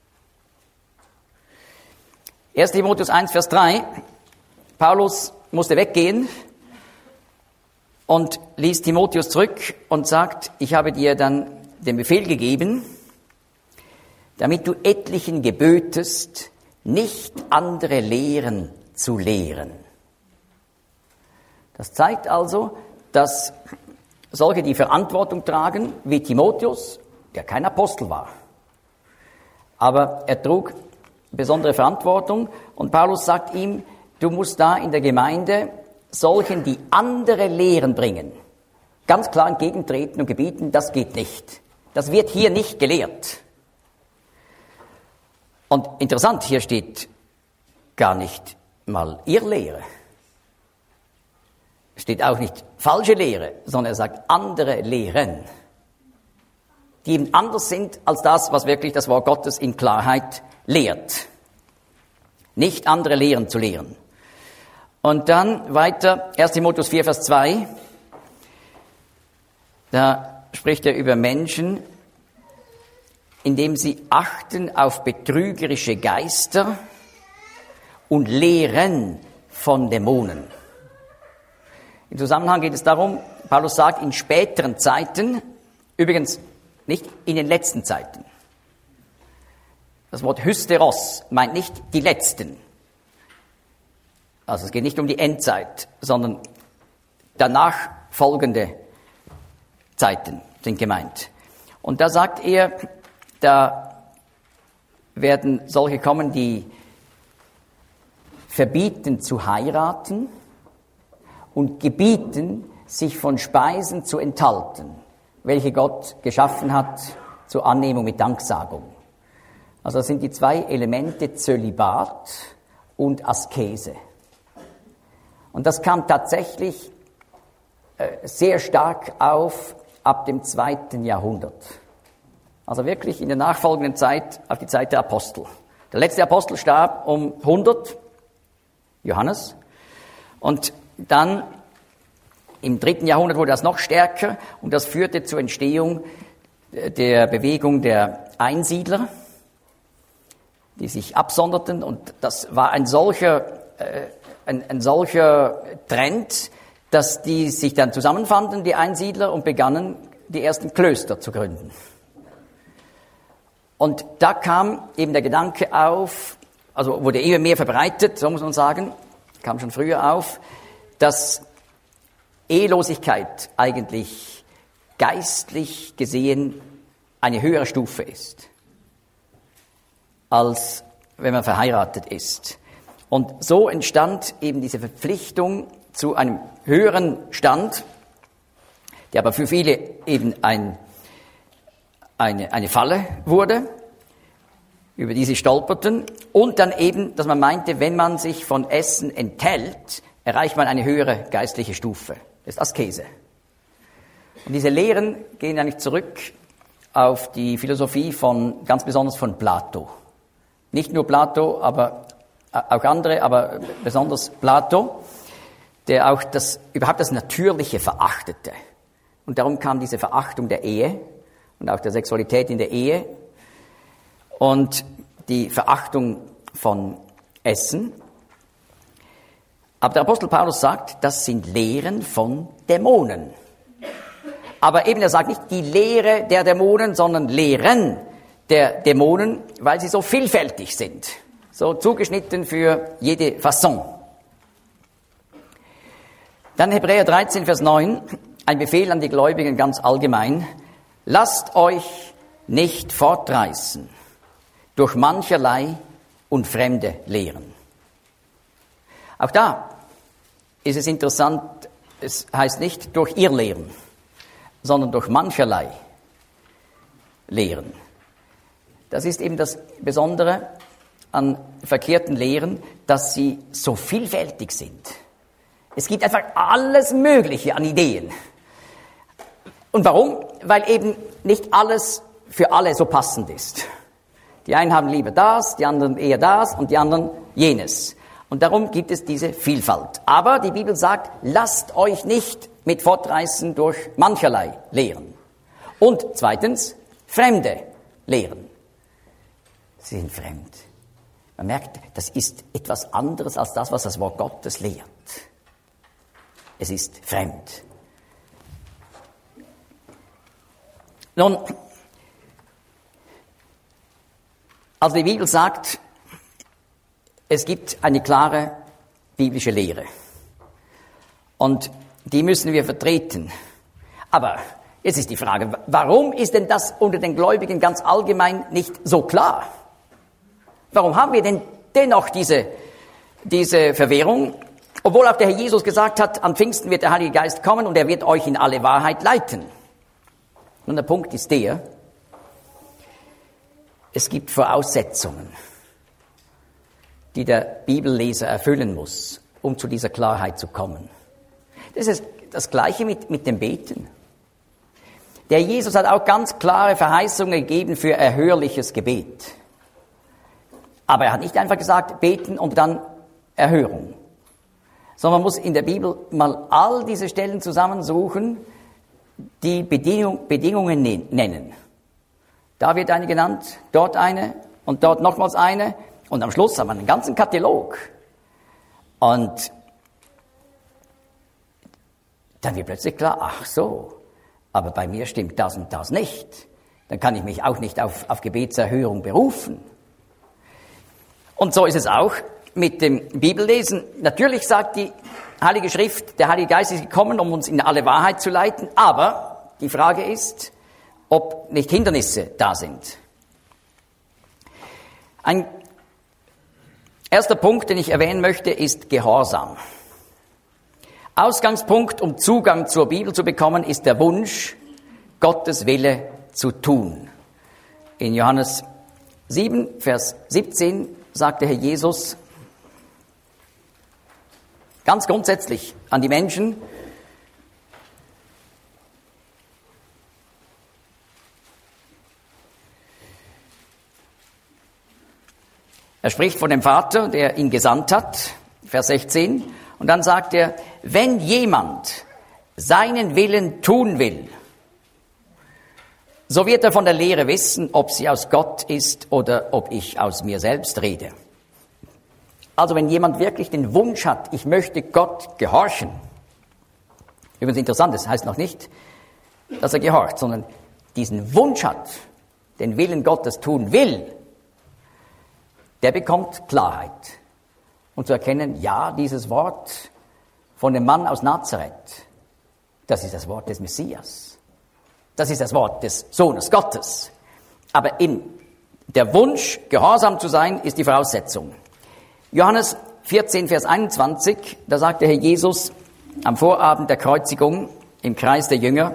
1. Timotheus 1, Vers 3, Paulus musste weggehen und ließ Timotheus zurück und sagt, ich habe dir dann den Befehl gegeben, damit du etlichen gebötest, nicht andere Lehren zu lehren. Das zeigt also, dass solche, die Verantwortung tragen, wie Timotheus, der kein Apostel war, aber er trug besondere Verantwortung und Paulus sagt ihm, du musst da in der Gemeinde solchen, die andere Lehren bringen, ganz klar entgegentreten und gebieten, das geht nicht. Das wird hier nicht gelehrt. Und interessant, hier steht gar nicht mal Irrlehre. Es steht auch nicht falsche Lehre, sondern er sagt andere Lehren, die eben anders sind als das, was wirklich das Wort Gottes in Klarheit lehrt. Nicht andere Lehren zu lehren. Und dann weiter, 1. Timotheus 4, Vers 2, da spricht er über Menschen, indem sie achten auf betrügerische Geister und Lehren von Dämonen. Im Zusammenhang geht es darum, Paulus sagt, in späteren Zeiten, übrigens nicht in den letzten Zeiten. Das Wort Hysteros meint nicht die letzten. Also es geht nicht um die Endzeit, sondern danach folgende Zeiten sind gemeint. Und da sagt er, da werden solche kommen, die verbieten zu heiraten und gebieten, sich von Speisen zu enthalten, welche Gott geschaffen hat zur Annehmung mit Danksagung. Also das sind die zwei Elemente Zölibat und Askese. Und das kam tatsächlich sehr stark auf ab dem 2. Jahrhundert. Also wirklich in der nachfolgenden Zeit, auf die Zeit der Apostel. Der letzte Apostel starb um 100, Johannes. Und dann im 3. Jahrhundert wurde das noch stärker und das führte zur Entstehung der Bewegung der Einsiedler, die sich absonderten. Und das war ein solcher Trend, dass die sich dann zusammenfanden, die Einsiedler, und begannen, die ersten Klöster zu gründen. Und da kam eben der Gedanke auf, also wurde immer mehr verbreitet, so muss man sagen, kam schon früher auf, dass Ehelosigkeit eigentlich geistlich gesehen eine höhere Stufe ist, als wenn man verheiratet ist. Und so entstand eben diese Verpflichtung zu einem höheren Stand, der aber für viele eben eine Falle wurde, über die sie stolperten. Und dann eben, dass man meinte, wenn man sich von Essen enthält, erreicht man eine höhere geistliche Stufe. Das ist Askese. Und diese Lehren gehen eigentlich zurück auf die Philosophie ganz besonders von Plato. Nicht nur Plato, aber auch andere, aber besonders Plato, der auch überhaupt das Natürliche verachtete. Und darum kam diese Verachtung der Ehe und auch der Sexualität in der Ehe und die Verachtung von Essen. Aber der Apostel Paulus sagt, das sind Lehren von Dämonen. Aber eben er sagt nicht die Lehre der Dämonen, sondern Lehren der Dämonen, weil sie so vielfältig sind, so zugeschnitten für jede Fasson. Dann Hebräer 13, Vers 9, ein Befehl an die Gläubigen ganz allgemein. Lasst euch nicht fortreißen durch mancherlei und fremde Lehren. Auch da ist es interessant, es heißt nicht durch Irrlehren. sondern durch mancherlei Lehren. Das ist eben das Besondere an verkehrten Lehren, dass sie so vielfältig sind. Es gibt einfach alles Mögliche an Ideen. Und warum? Weil eben nicht alles für alle so passend ist. Die einen haben lieber das, die anderen eher das und die anderen jenes. Und darum gibt es diese Vielfalt. Aber die Bibel sagt, lasst euch nicht mit fortreißen durch mancherlei Lehren. Und zweitens, fremde Lehren. Sie sind fremd. Man merkt, das ist etwas anderes als das, was das Wort Gottes lehrt. Es ist fremd. Nun, also die Bibel sagt, es gibt eine klare biblische Lehre. Und die müssen wir vertreten. Aber jetzt ist die Frage, warum ist denn das unter den Gläubigen ganz allgemein nicht so klar? Warum haben wir denn dennoch diese Verwirrung? Obwohl auch der Herr Jesus gesagt hat, am Pfingsten wird der Heilige Geist kommen und er wird euch in alle Wahrheit leiten. Nun, der Punkt ist der, es gibt Voraussetzungen, die der Bibelleser erfüllen muss, um zu dieser Klarheit zu kommen. Das ist das Gleiche mit dem Beten. Der Jesus hat auch ganz klare Verheißungen gegeben für erhörliches Gebet. Aber er hat nicht einfach gesagt, beten und dann Erhörung. Sondern man muss in der Bibel mal all diese Stellen zusammensuchen, die Bedingungen nennen. Da wird eine genannt, dort eine und dort nochmals eine. Und am Schluss haben wir einen ganzen Katalog. Und dann wird plötzlich klar, ach so, aber bei mir stimmt das und das nicht. Dann kann ich mich auch nicht auf Gebetserhörung berufen. Und so ist es auch mit dem Bibellesen. Natürlich sagt die Heilige Schrift, der Heilige Geist ist gekommen, um uns in alle Wahrheit zu leiten. Aber die Frage ist, ob nicht Hindernisse da sind. Ein erster Punkt, den ich erwähnen möchte, ist Gehorsam. Ausgangspunkt, um Zugang zur Bibel zu bekommen, ist der Wunsch, Gottes Wille zu tun. In Johannes 7, Vers 17 sagt der Herr Jesus ganz grundsätzlich an die Menschen, er spricht von dem Vater, der ihn gesandt hat, Vers 16, und dann sagt er, wenn jemand seinen Willen tun will, so wird er von der Lehre wissen, ob sie aus Gott ist oder ob ich aus mir selbst rede. Also wenn jemand wirklich den Wunsch hat, ich möchte Gott gehorchen. Übrigens interessant, das heißt noch nicht, dass er gehorcht, sondern diesen Wunsch hat, den Willen Gottes tun will, der bekommt Klarheit. Und zu erkennen, ja, dieses Wort von dem Mann aus Nazareth, das ist das Wort des Messias. Das ist das Wort des Sohnes Gottes. Aber der Wunsch, gehorsam zu sein, ist die Voraussetzung. Johannes 14, Vers 21, da sagt der Herr Jesus am Vorabend der Kreuzigung im Kreis der Jünger,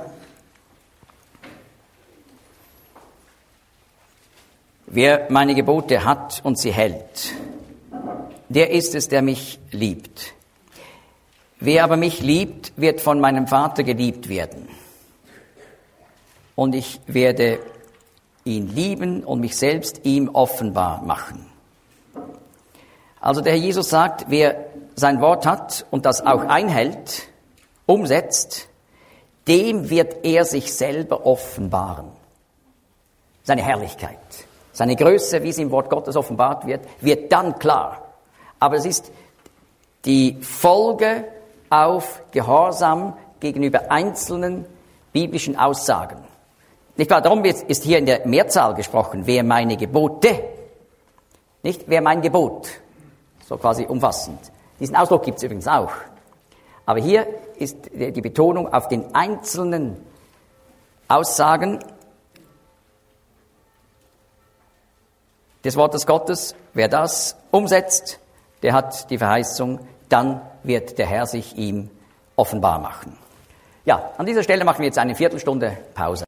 wer meine Gebote hat und sie hält, der ist es, der mich liebt. Wer aber mich liebt, wird von meinem Vater geliebt werden. Und ich werde ihn lieben und mich selbst ihm offenbar machen. Also der Herr Jesus sagt, wer sein Wort hat und das auch einhält, umsetzt, dem wird er sich selber offenbaren. Seine Herrlichkeit, seine Größe, wie sie im Wort Gottes offenbart wird dann klar. Aber es ist die Folge auf Gehorsam gegenüber einzelnen biblischen Aussagen. Nicht wahr? Darum ist hier in der Mehrzahl gesprochen, wer meine Gebote, nicht wer mein Gebot, so quasi umfassend. Diesen Ausdruck gibt es übrigens auch. Aber hier ist die Betonung auf den einzelnen Aussagen des Wortes Gottes. Wer das umsetzt, der hat die Verheißung, dann wird der Herr sich ihm offenbar machen. Ja, an dieser Stelle machen wir jetzt eine Viertelstunde Pause.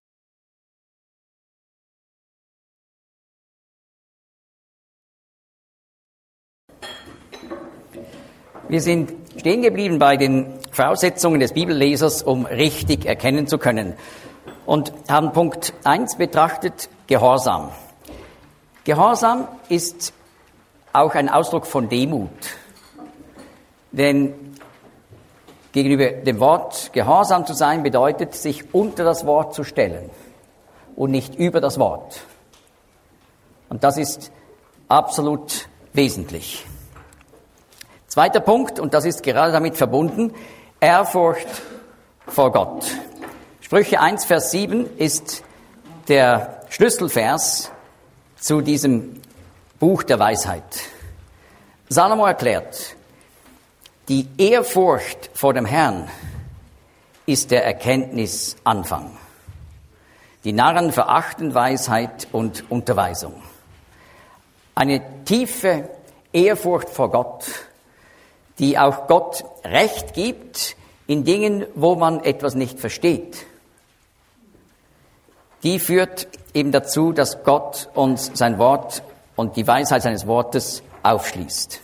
Wir sind stehen geblieben bei den Voraussetzungen des Bibellesers, um richtig erkennen zu können. Und haben Punkt 1 betrachtet, Gehorsam. Gehorsam ist auch ein Ausdruck von Demut. Denn gegenüber dem Wort gehorsam zu sein bedeutet, sich unter das Wort zu stellen und nicht über das Wort. Und das ist absolut wesentlich. Zweiter Punkt, und das ist gerade damit verbunden, Ehrfurcht vor Gott. Sprüche 1, Vers 7 ist der Schlüsselvers zu diesem Buch der Weisheit. Salomo erklärt, die Ehrfurcht vor dem Herrn ist der Erkenntnis Anfang. Die Narren verachten Weisheit und Unterweisung. Eine tiefe Ehrfurcht vor Gott, die auch Gott Recht gibt in Dingen, wo man etwas nicht versteht. Die führt eben dazu, dass Gott uns sein Wort und die Weisheit seines Wortes aufschließt.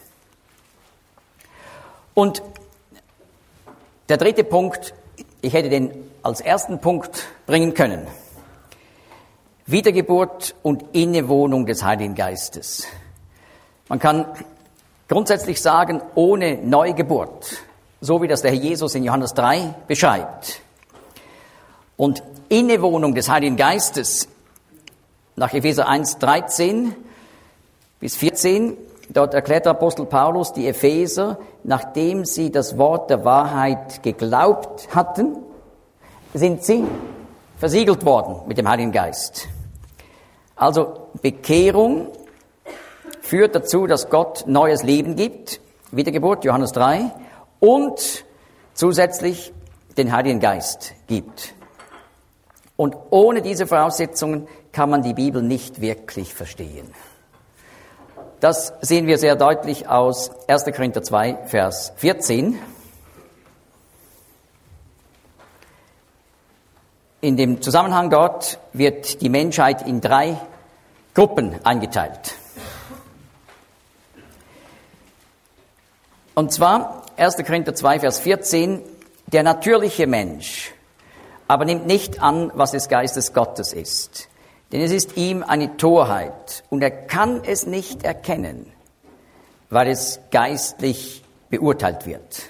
Und der dritte Punkt, ich hätte den als ersten Punkt bringen können. Wiedergeburt und Innewohnung des Heiligen Geistes. Man kann grundsätzlich sagen, ohne Neugeburt, so wie das der Herr Jesus in Johannes 3 beschreibt. Und Innewohnung des Heiligen Geistes, nach Epheser 1, 13 bis 14, dort erklärt der Apostel Paulus, die Epheser, nachdem sie das Wort der Wahrheit geglaubt hatten, sind sie versiegelt worden mit dem Heiligen Geist. Also Bekehrung führt dazu, dass Gott neues Leben gibt, Wiedergeburt, Johannes 3, und zusätzlich den Heiligen Geist gibt. Und ohne diese Voraussetzungen kann man die Bibel nicht wirklich verstehen. Das sehen wir sehr deutlich aus 1. Korinther 2, Vers 14. In dem Zusammenhang dort wird die Menschheit in 3 Gruppen eingeteilt. Und zwar 1. Korinther 2, Vers 14, der natürliche Mensch aber nimmt nicht an, was des Geistes Gottes ist. Denn es ist ihm eine Torheit und er kann es nicht erkennen, weil es geistlich beurteilt wird.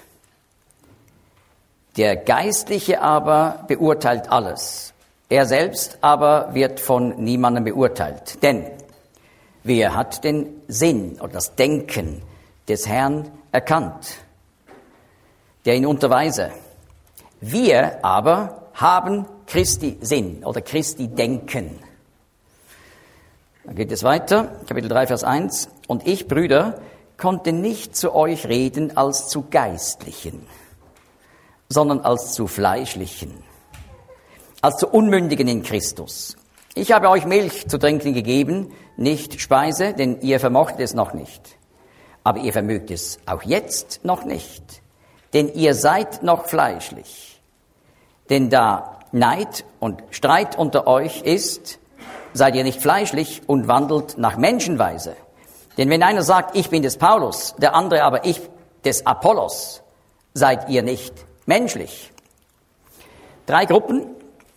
Der Geistliche aber beurteilt alles. Er selbst aber wird von niemandem beurteilt. Denn wer hat den Sinn oder das Denken des Herrn erkannt, der ihn unterweise? Wir aber haben Christi Sinn oder Christi Denken. Dann geht es weiter, Kapitel 3, Vers 1. Und ich, Brüder, konnte nicht zu euch reden als zu Geistlichen, sondern als zu Fleischlichen, als zu Unmündigen in Christus. Ich habe euch Milch zu trinken gegeben, nicht Speise, denn ihr vermochtet es noch nicht. Aber ihr vermögt es auch jetzt noch nicht, denn ihr seid noch fleischlich. Denn da Neid und Streit unter euch ist, seid ihr nicht fleischlich und wandelt nach Menschenweise. Denn wenn einer sagt, ich bin des Paulus, der andere aber ich des Apollos, seid ihr nicht menschlich. 3 Gruppen.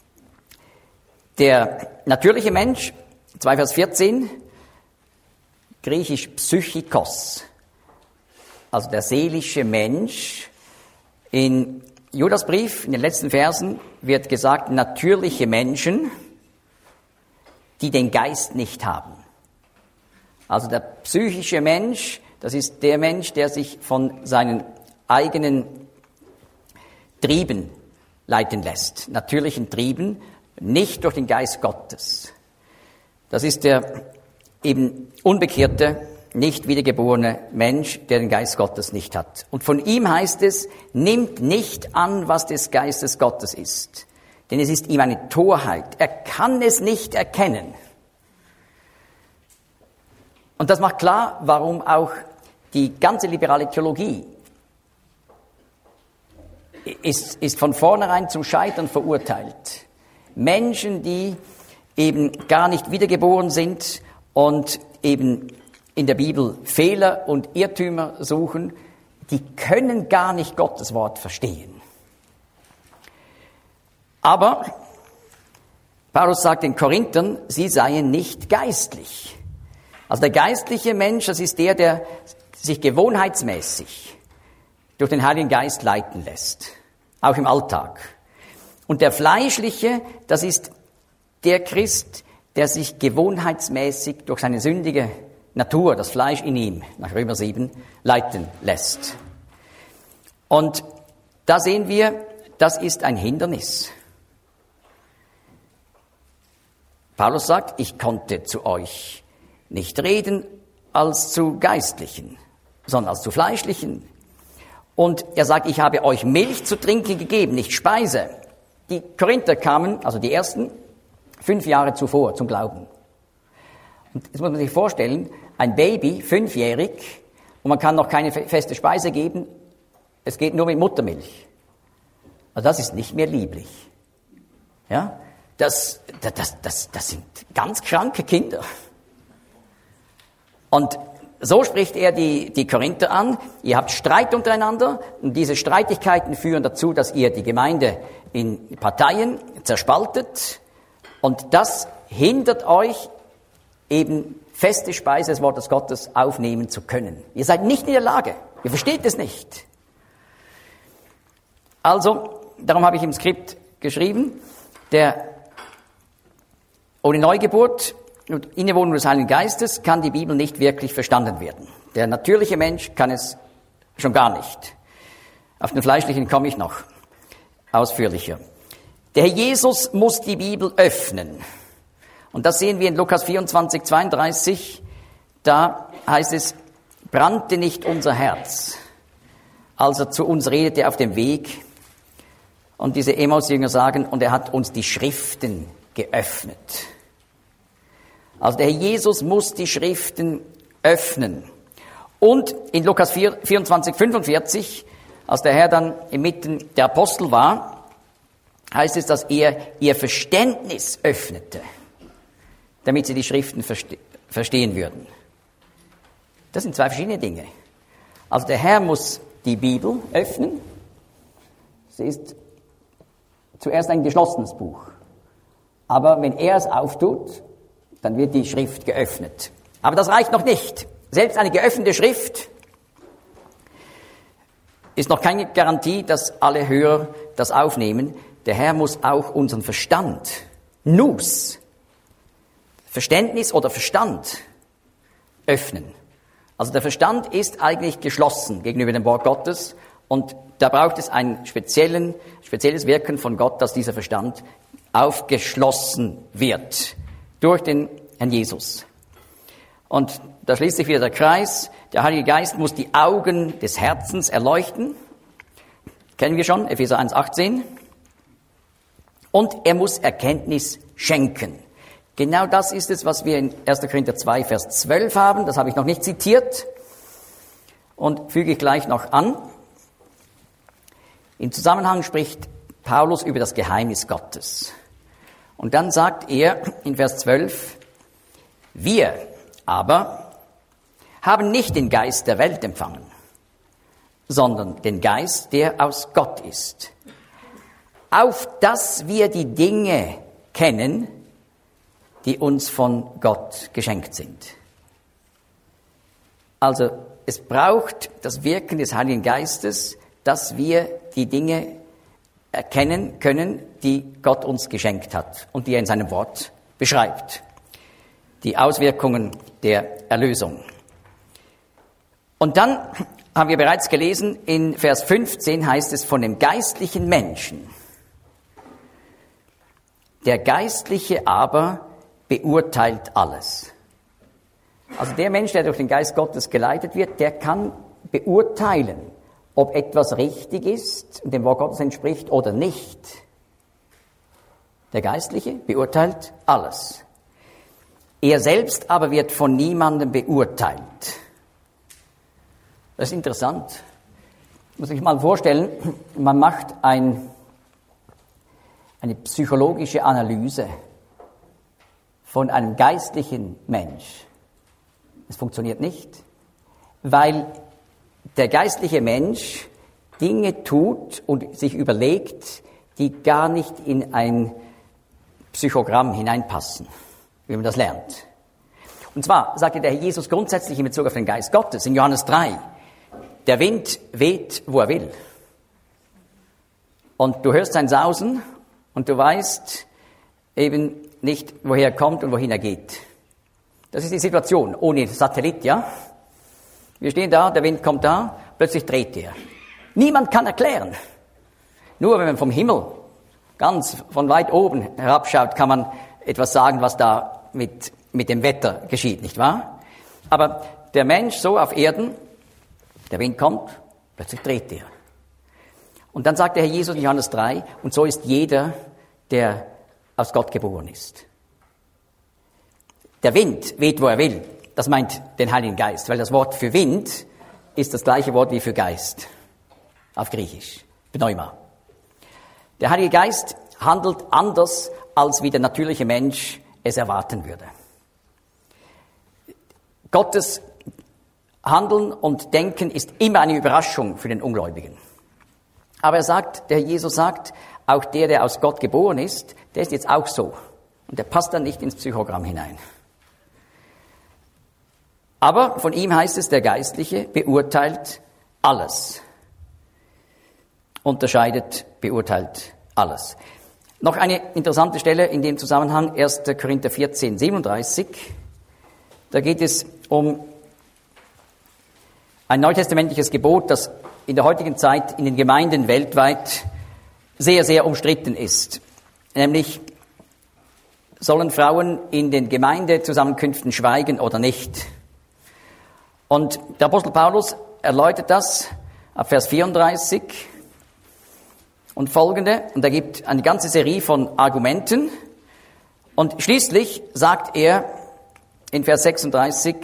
Der natürliche Mensch, 2 Vers 14, griechisch Psychikos, also der seelische Mensch. In Judasbrief, in den letzten Versen, wird gesagt, natürliche Menschen, die den Geist nicht haben. Also der psychische Mensch, das ist der Mensch, der sich von seinen eigenen Trieben leiten lässt, natürlichen Trieben, nicht durch den Geist Gottes. Das ist der eben unbekehrte, nicht wiedergeborene Mensch, der den Geist Gottes nicht hat. Und von ihm heißt es, nimmt nicht an, was des Geistes Gottes ist, denn es ist ihm eine Torheit. Er kann es nicht erkennen. Und das macht klar, warum auch die ganze liberale Theologie ist von vornherein zum Scheitern verurteilt. Menschen, die eben gar nicht wiedergeboren sind und eben in der Bibel Fehler und Irrtümer suchen, die können gar nicht Gottes Wort verstehen. Aber Paulus sagt den Korinthern, sie seien nicht geistlich. Also der geistliche Mensch, das ist der sich gewohnheitsmäßig durch den Heiligen Geist leiten lässt, auch im Alltag. Und der fleischliche, das ist der Christ, der sich gewohnheitsmäßig durch seine sündige Natur, das Fleisch in ihm, nach Römer 7, leiten lässt. Und da sehen wir, das ist ein Hindernis. Paulus sagt, ich konnte zu euch nicht reden als zu Geistlichen, sondern als zu Fleischlichen. Und er sagt, ich habe euch Milch zu trinken gegeben, nicht Speise. Die Korinther kamen, also die ersten, 5 Jahre zuvor zum Glauben. Und jetzt muss man sich vorstellen, ein Baby, 5-jährig, und man kann noch keine feste Speise geben, es geht nur mit Muttermilch. Also das ist nicht mehr lieblich. Ja? Das sind ganz kranke Kinder. Und so spricht er die Korinther an. Ihr habt Streit untereinander und diese Streitigkeiten führen dazu, dass ihr die Gemeinde in Parteien zerspaltet. Und das hindert euch, eben feste Speise des Wortes Gottes aufnehmen zu können. Ihr seid nicht in der Lage. Ihr versteht es nicht. Also, darum habe ich im Skript geschrieben, ohne Neugeburt und Innewohnung des Heiligen Geistes kann die Bibel nicht wirklich verstanden werden. Der natürliche Mensch kann es schon gar nicht. Auf den Fleischlichen komme ich noch ausführlicher. Der Herr Jesus muss die Bibel öffnen. Und das sehen wir in Lukas 24, 32. Da heißt es, brannte nicht unser Herz, als er zu uns redete auf dem Weg. Und diese Emmaus-Jünger sagen, und er hat uns die Schriften geöffnet. Also der Herr Jesus muss die Schriften öffnen. Und in Lukas 24, 45, als der Herr dann inmitten der Apostel war, heißt es, dass er ihr Verständnis öffnete, damit sie die Schriften verstehen würden. Das sind 2 verschiedene Dinge. Also der Herr muss die Bibel öffnen. Sie ist zuerst ein geschlossenes Buch. Aber wenn er es auftut, dann wird die Schrift geöffnet. Aber das reicht noch nicht. Selbst eine geöffnete Schrift ist noch keine Garantie, dass alle Hörer das aufnehmen. Der Herr muss auch unseren Verstand, Nous, Verständnis oder Verstand, öffnen. Also der Verstand ist eigentlich geschlossen gegenüber dem Wort Gottes und da braucht es ein spezielles Wirken von Gott, dass dieser Verstand aufgeschlossen wird durch den Herrn Jesus. Und da schließt sich wieder der Kreis. Der Heilige Geist muss die Augen des Herzens erleuchten. Kennen wir schon, Epheser 1,18. Und er muss Erkenntnis schenken. Genau das ist es, was wir in 1. Korinther 2, Vers 12 haben. Das habe ich noch nicht zitiert und füge ich gleich noch an. Im Zusammenhang spricht Paulus über das Geheimnis Gottes. Und dann sagt er in Vers 12, wir aber haben nicht den Geist der Welt empfangen, sondern den Geist, der aus Gott ist, auf dass wir die Dinge kennen, die uns von Gott geschenkt sind. Also es braucht das Wirken des Heiligen Geistes, dass wir die Dinge erkennen können, die Gott uns geschenkt hat und die er in seinem Wort beschreibt. Die Auswirkungen der Erlösung. Und dann haben wir bereits gelesen, in Vers 15 heißt es von dem geistlichen Menschen. Der Geistliche aber beurteilt alles. Also der Mensch, der durch den Geist Gottes geleitet wird, der kann beurteilen, ob etwas richtig ist und dem Wort Gottes entspricht oder nicht. Der Geistliche beurteilt alles. Er selbst aber wird von niemandem beurteilt. Das ist interessant. Muss ich mal vorstellen, man macht eine psychologische Analyse von einem geistlichen Mensch. Es funktioniert nicht, weil der geistliche Mensch Dinge tut und sich überlegt, die gar nicht in ein Psychogramm hineinpassen, wie man das lernt. Und zwar sagte der Herr Jesus grundsätzlich in Bezug auf den Geist Gottes in Johannes 3, der Wind weht, wo er will. Und du hörst sein Sausen und du weißt eben nicht, woher er kommt und wohin er geht. Das ist die Situation ohne Satellit, ja? Wir stehen da, der Wind kommt da, plötzlich dreht er. Niemand kann erklären. Nur wenn man vom Himmel ganz von weit oben herabschaut, kann man etwas sagen, was da mit dem Wetter geschieht, nicht wahr? Aber der Mensch so auf Erden, der Wind kommt, plötzlich dreht er. Und dann sagt der Herr Jesus in Johannes 3, und so ist jeder, der aus Gott geboren ist. Der Wind weht, wo er will. Das meint den Heiligen Geist, weil das Wort für Wind ist das gleiche Wort wie für Geist. Auf Griechisch. Pneuma. Der Heilige Geist handelt anders, als wie der natürliche Mensch es erwarten würde. Gottes Handeln und Denken ist immer eine Überraschung für den Ungläubigen. Aber der Herr Jesus sagt, auch der aus Gott geboren ist, der ist jetzt auch so. Und der passt dann nicht ins Psychogramm hinein. Aber von ihm heißt es, der Geistliche beurteilt alles. Beurteilt alles. Noch eine interessante Stelle in dem Zusammenhang, 1. Korinther 14, 37. Da geht es um ein neutestamentliches Gebot, das in der heutigen Zeit in den Gemeinden weltweit sehr, sehr umstritten ist. Nämlich, sollen Frauen in den Gemeindezusammenkünften schweigen oder nicht? Und der Apostel Paulus erläutert das ab Vers 34 und folgende. Und er gibt eine ganze Serie von Argumenten. Und schließlich sagt er in Vers 37,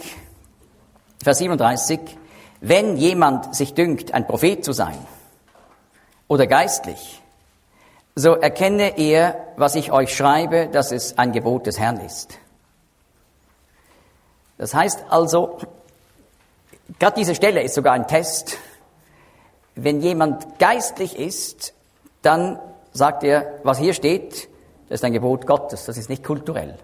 wenn jemand sich dünkt, ein Prophet zu sein oder geistlich, so erkenne er, was ich euch schreibe, dass es ein Gebot des Herrn ist. Das heißt also, gerade diese Stelle ist sogar ein Test. Wenn jemand geistlich ist, dann sagt er, was hier steht, das ist ein Gebot Gottes, das ist nicht kulturell.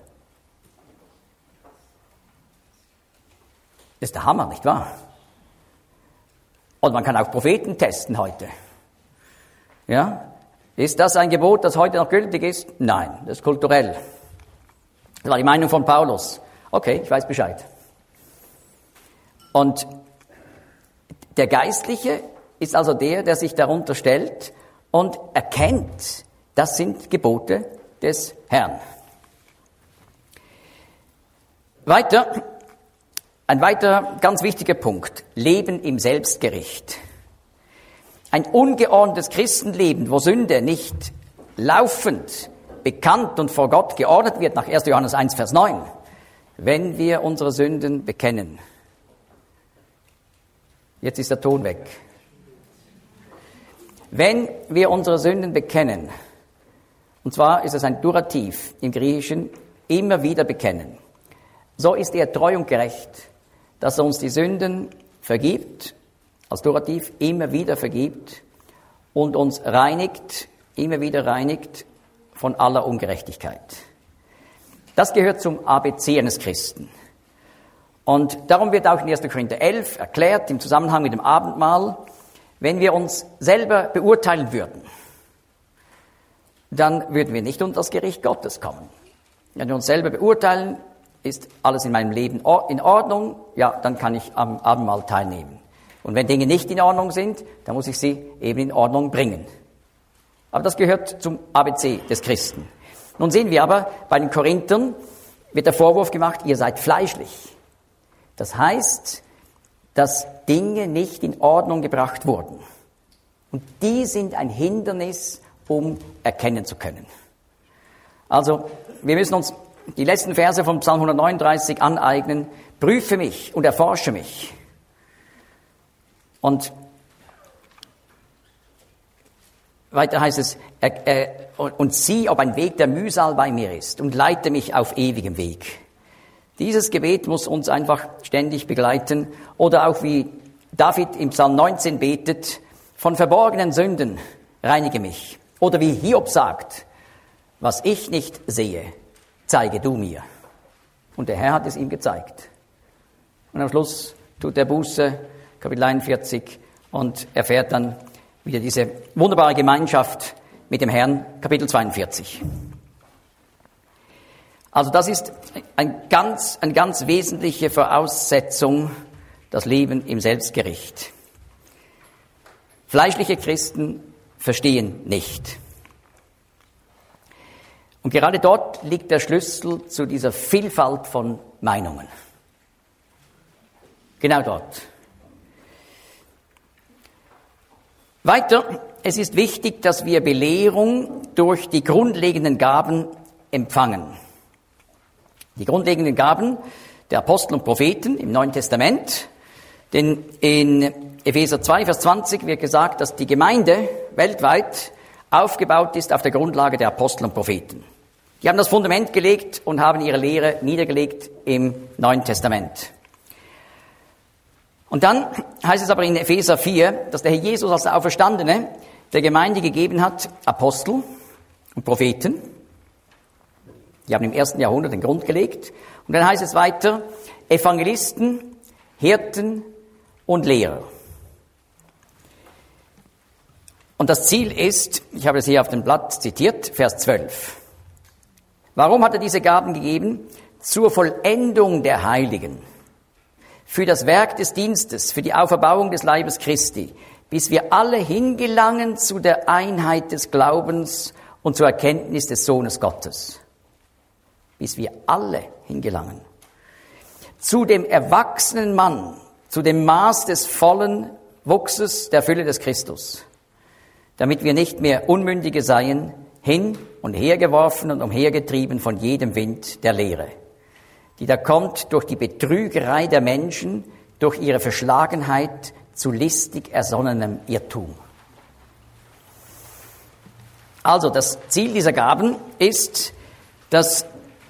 Das ist der Hammer, nicht wahr? Und man kann auch Propheten testen heute. Ja? Ist das ein Gebot, das heute noch gültig ist? Nein, das ist kulturell. Das war die Meinung von Paulus. Okay, ich weiß Bescheid. Und der Geistliche ist also der sich darunter stellt und erkennt, das sind Gebote des Herrn. Ein weiterer ganz wichtiger Punkt, Leben im Selbstgericht. Ein ungeordnetes Christenleben, wo Sünde nicht laufend bekannt und vor Gott geordnet wird, nach 1. Johannes 1, Vers 9, wenn wir unsere Sünden bekennen. Jetzt ist der Ton weg. Wenn wir unsere Sünden bekennen, und zwar ist es ein Durativ im Griechischen, immer wieder bekennen, so ist er treu und gerecht, dass er uns die Sünden vergibt, als Durativ immer wieder vergibt und uns reinigt, immer wieder reinigt von aller Ungerechtigkeit. Das gehört zum ABC eines Christen. Und darum wird auch in 1. Korinther 11 erklärt, im Zusammenhang mit dem Abendmahl, wenn wir uns selber beurteilen würden, dann würden wir nicht unter das Gericht Gottes kommen. Wenn wir uns selber beurteilen, ist alles in meinem Leben in Ordnung, ja, dann kann ich am Abendmahl teilnehmen. Und wenn Dinge nicht in Ordnung sind, dann muss ich sie eben in Ordnung bringen. Aber das gehört zum ABC des Christen. Nun sehen wir aber, bei den Korinthern wird der Vorwurf gemacht, ihr seid fleischlich. Das heißt, dass Dinge nicht in Ordnung gebracht wurden. Und die sind ein Hindernis, um erkennen zu können. Also, wir müssen uns die letzten Verse vom Psalm 139 aneignen. Prüfe mich und erforsche mich. Und weiter heißt es, und sieh, ob ein Weg der Mühsal bei mir ist und leite mich auf ewigem Weg. Dieses Gebet muss uns einfach ständig begleiten. Oder auch wie David im Psalm 19 betet, von verborgenen Sünden reinige mich. Oder wie Hiob sagt, was ich nicht sehe, zeige du mir. Und der Herr hat es ihm gezeigt. Und am Schluss tut er Buße, Kapitel 41, und erfährt dann wieder diese wunderbare Gemeinschaft mit dem Herrn, Kapitel 42. Also das ist eine ganz wesentliche Voraussetzung, das Leben im Selbstgericht. Fleischliche Christen verstehen nicht. Und gerade dort liegt der Schlüssel zu dieser Vielfalt von Meinungen. Genau dort. Weiter, es ist wichtig, dass wir Belehrung durch die grundlegenden Gaben empfangen. Die grundlegenden Gaben der Apostel und Propheten im Neuen Testament. Denn in Epheser 2, Vers 20 wird gesagt, dass die Gemeinde weltweit aufgebaut ist auf der Grundlage der Apostel und Propheten. Die haben das Fundament gelegt und haben ihre Lehre niedergelegt im Neuen Testament. Und dann heißt es aber in Epheser 4, dass der Herr Jesus als der Auferstandene der Gemeinde gegeben hat, Apostel und Propheten. Die haben im 1. Jahrhundert den Grund gelegt. Und dann heißt es weiter, Evangelisten, Hirten und Lehrer. Und das Ziel ist, ich habe es hier auf dem Blatt zitiert, Vers 12. Warum hat er diese Gaben gegeben? Zur Vollendung der Heiligen, für das Werk des Dienstes, für die Auferbauung des Leibes Christi, bis wir alle hingelangen zu der Einheit des Glaubens und zur Erkenntnis des Sohnes Gottes. Bis wir alle hingelangen. Zu dem erwachsenen Mann, zu dem Maß des vollen Wuchses der Fülle des Christus, damit wir nicht mehr Unmündige seien, hin und her geworfen und umhergetrieben von jedem Wind der Lehre, die da kommt durch die Betrügerei der Menschen, durch ihre Verschlagenheit zu listig ersonnenem Irrtum. Also das Ziel dieser Gaben ist, dass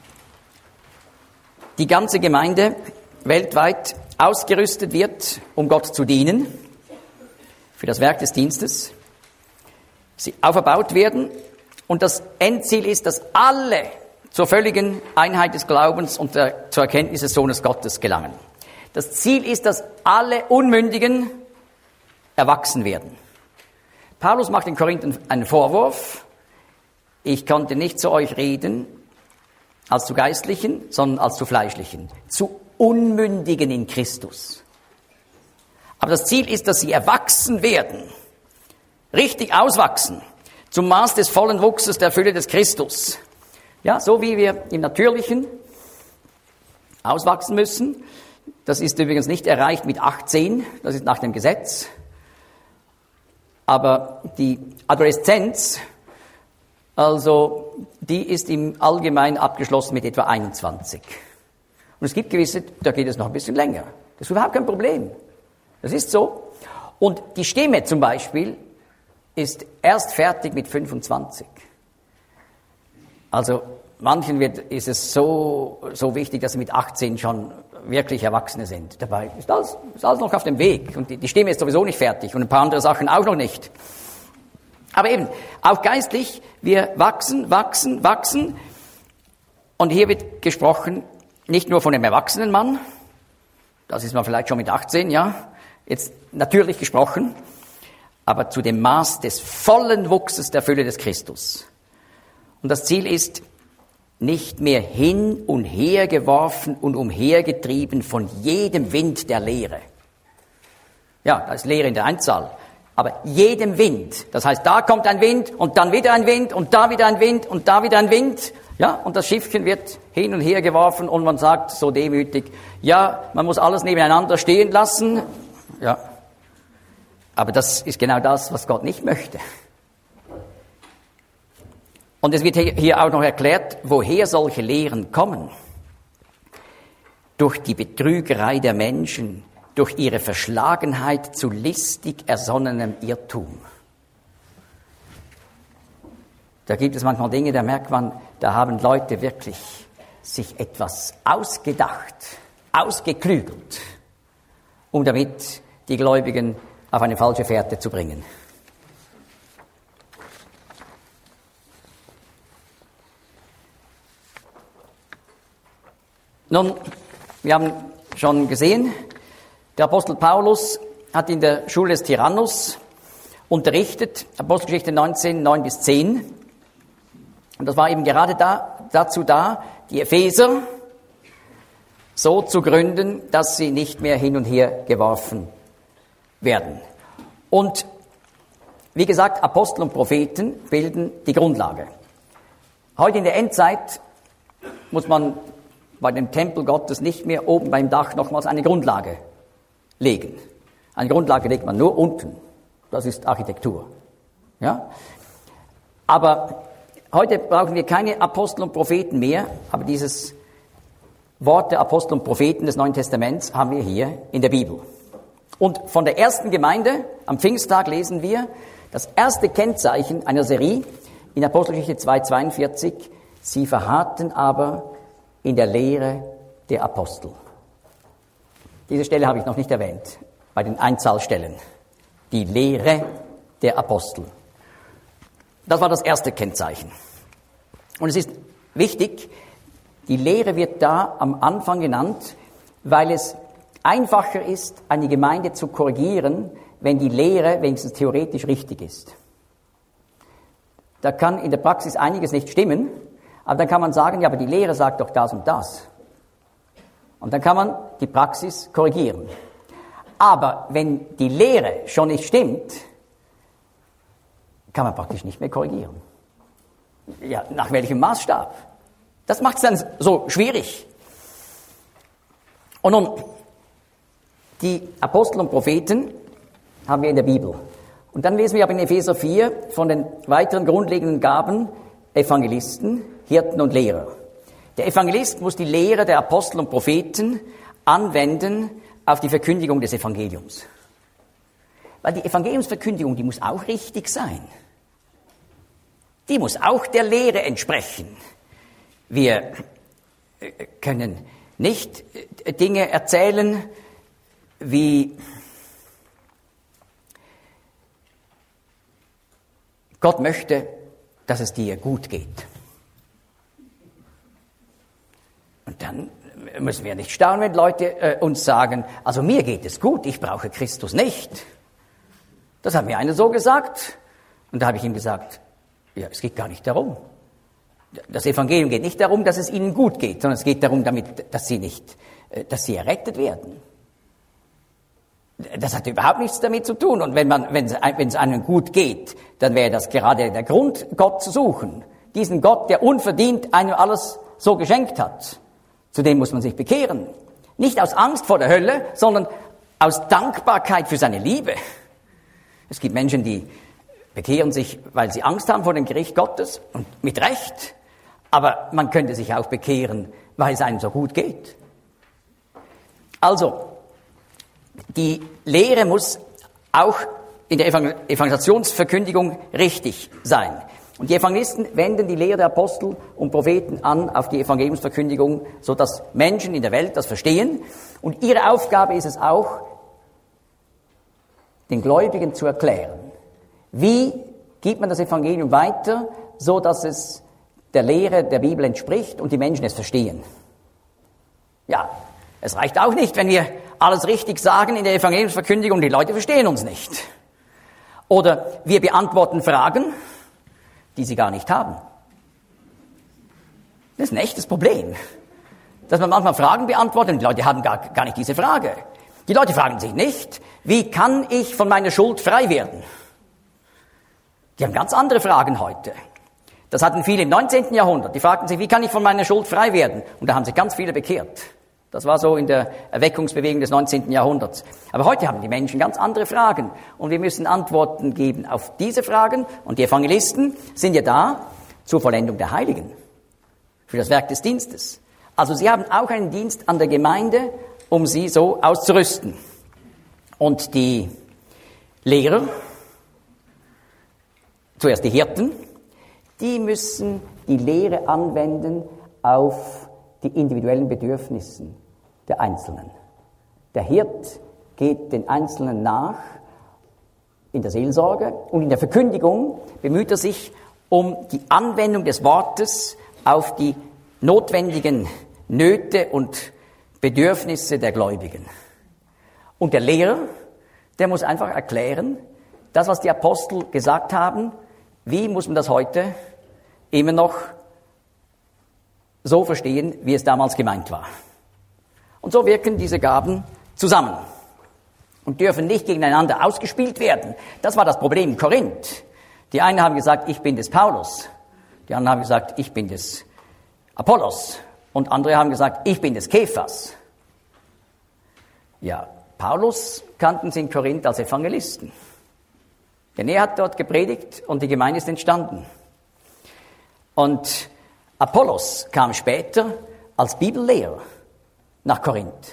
die ganze Gemeinde weltweit ausgerüstet wird, um Gott zu dienen, für das Werk des Dienstes, sie auferbaut werden und das Endziel ist, dass alle zur völligen Einheit des Glaubens und zur Erkenntnis des Sohnes Gottes gelangen. Das Ziel ist, dass alle Unmündigen erwachsen werden. Paulus macht den Korinthern einen Vorwurf. Ich konnte nicht zu euch reden als zu Geistlichen, sondern als zu Fleischlichen, zu Unmündigen in Christus. Aber das Ziel ist, dass sie erwachsen werden, richtig auswachsen, zum Maß des vollen Wuchses der Fülle des Christus. Ja, so wie wir im Natürlichen auswachsen müssen. Das ist übrigens nicht erreicht mit 18, das ist nach dem Gesetz. Aber die Adoleszenz, also die ist im Allgemeinen abgeschlossen mit etwa 21. Und es gibt gewisse, da geht es noch ein bisschen länger. Das ist überhaupt kein Problem. Das ist so. Und die Stimme zum Beispiel ist erst fertig mit 25. Also manchen ist es so wichtig, dass sie mit 18 schon wirklich Erwachsene sind. Dabei ist alles noch auf dem Weg. Und die Stimme ist sowieso nicht fertig und ein paar andere Sachen auch noch nicht. Aber eben, auch geistlich, wir wachsen. Und hier wird gesprochen, nicht nur von dem erwachsenen Mann, das ist man vielleicht schon mit 18, ja, jetzt natürlich gesprochen, aber zu dem Maß des vollen Wuchses der Fülle des Christus. Und das Ziel ist, nicht mehr hin und her geworfen und umhergetrieben von jedem Wind der Lehre. Ja, da ist Lehre in der Einzahl. Aber jedem Wind. Das heißt, da kommt ein Wind und dann wieder ein Wind und da wieder ein Wind und da wieder ein Wind. Ja, und das Schiffchen wird hin und her geworfen und man sagt so demütig, ja, man muss alles nebeneinander stehen lassen. Ja. Aber das ist genau das, was Gott nicht möchte. Und es wird hier auch noch erklärt, woher solche Lehren kommen. Durch die Betrügerei der Menschen, durch ihre Verschlagenheit zu listig ersonnenem Irrtum. Da gibt es manchmal Dinge, da merkt man, da haben Leute wirklich sich etwas ausgedacht, ausgeklügelt, um damit die Gläubigen auf eine falsche Fährte zu bringen. Nun, wir haben schon gesehen, der Apostel Paulus hat in der Schule des Tyrannus unterrichtet, Apostelgeschichte 19, 9 bis 10. Und das war eben gerade dazu da, die Epheser so zu gründen, dass sie nicht mehr hin und her geworfen werden. Und wie gesagt, Apostel und Propheten bilden die Grundlage. Heute in der Endzeit muss man bei dem Tempel Gottes nicht mehr oben beim Dach nochmals eine Grundlage legen. Eine Grundlage legt man nur unten. Das ist Architektur. Ja? Aber heute brauchen wir keine Apostel und Propheten mehr, aber dieses Wort der Apostel und Propheten des Neuen Testaments haben wir hier in der Bibel. Und von der ersten Gemeinde am Pfingsttag lesen wir das erste Kennzeichen einer Serie in Apostelgeschichte 2,42. Sie verharrten aber in der Lehre der Apostel. Diese Stelle habe ich noch nicht erwähnt, bei den Einzahlstellen. Die Lehre der Apostel. Das war das erste Kennzeichen. Und es ist wichtig, die Lehre wird da am Anfang genannt, weil es einfacher ist, eine Gemeinde zu korrigieren, wenn die Lehre wenigstens theoretisch richtig ist. Da kann in der Praxis einiges nicht stimmen, aber dann kann man sagen, ja, aber die Lehre sagt doch das und das. Und dann kann man die Praxis korrigieren. Aber wenn die Lehre schon nicht stimmt, kann man praktisch nicht mehr korrigieren. Ja, nach welchem Maßstab? Das macht es dann so schwierig. Und nun, die Apostel und Propheten haben wir in der Bibel. Und dann lesen wir aber in Epheser 4 von den weiteren grundlegenden Gaben Evangelisten, Hirten und Lehrer. Der Evangelist muss die Lehre der Apostel und Propheten anwenden auf die Verkündigung des Evangeliums. Weil die Evangeliumsverkündigung, die muss auch richtig sein. Die muss auch der Lehre entsprechen. Wir können nicht Dinge erzählen, wie Gott möchte, dass es dir gut geht. Und dann müssen wir nicht staunen, wenn Leute uns sagen, also mir geht es gut, ich brauche Christus nicht. Das hat mir einer so gesagt. Und da habe ich ihm gesagt, ja, es geht gar nicht darum. Das Evangelium geht nicht darum, dass es ihnen gut geht, sondern es geht darum, dass sie errettet werden. Das hat überhaupt nichts damit zu tun. Und wenn es einem gut geht, dann wäre das gerade der Grund, Gott zu suchen. Diesen Gott, der unverdient einem alles so geschenkt hat. Zu dem muss man sich bekehren. Nicht aus Angst vor der Hölle, sondern aus Dankbarkeit für seine Liebe. Es gibt Menschen, die bekehren sich, weil sie Angst haben vor dem Gericht Gottes. Und mit Recht. Aber man könnte sich auch bekehren, weil es einem so gut geht. Also, die Lehre muss auch in der Evangelisationsverkündigung richtig sein. Und die Evangelisten wenden die Lehre der Apostel und Propheten an auf die Evangeliumsverkündigung, sodass Menschen in der Welt das verstehen. Und ihre Aufgabe ist es auch, den Gläubigen zu erklären. Wie gibt man das Evangelium weiter, so dass es der Lehre der Bibel entspricht und die Menschen es verstehen? Ja, es reicht auch nicht, wenn wir alles richtig sagen in der Evangeliumsverkündigung und die Leute verstehen uns nicht. Oder wir beantworten Fragen, die sie gar nicht haben. Das ist ein echtes Problem, dass man manchmal Fragen beantwortet und die Leute haben gar nicht diese Frage. Die Leute fragen sich nicht, wie kann ich von meiner Schuld frei werden? Die haben ganz andere Fragen heute. Das hatten viele im 19. Jahrhundert. Die fragten sich, wie kann ich von meiner Schuld frei werden? Und da haben sich ganz viele bekehrt. Das war so in der Erweckungsbewegung des 19. Jahrhunderts. Aber heute haben die Menschen ganz andere Fragen. Und wir müssen Antworten geben auf diese Fragen. Und die Evangelisten sind ja da zur Vollendung der Heiligen. Für das Werk des Dienstes. Also sie haben auch einen Dienst an der Gemeinde, um sie so auszurüsten. Und die Lehrer, zuerst die Hirten, die müssen die Lehre anwenden auf die individuellen Bedürfnisse der Einzelnen. Der Hirt geht den Einzelnen nach in der Seelsorge und in der Verkündigung bemüht er sich um die Anwendung des Wortes auf die notwendigen Nöte und Bedürfnisse der Gläubigen. Und der Lehrer, der muss einfach erklären, das, was die Apostel gesagt haben, wie muss man das heute immer noch so verstehen, wie es damals gemeint war. Und so wirken diese Gaben zusammen und dürfen nicht gegeneinander ausgespielt werden. Das war das Problem in Korinth. Die einen haben gesagt, ich bin des Paulus. Die anderen haben gesagt, ich bin des Apollos. Und andere haben gesagt, ich bin des Kephas. Ja, Paulus kannten sie in Korinth als Evangelisten. Denn er hat dort gepredigt und die Gemeinde ist entstanden. Und Apollos kam später als Bibellehrer nach Korinth.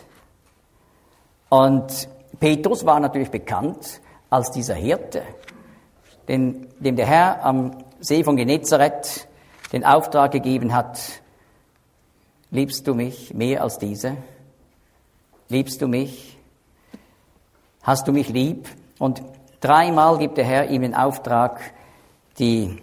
Und Petrus war natürlich bekannt als dieser Hirte, dem der Herr am See von Genezareth den Auftrag gegeben hat, liebst du mich mehr als diese? Liebst du mich? Hast du mich lieb? Und 3-mal gibt der Herr ihm den Auftrag, die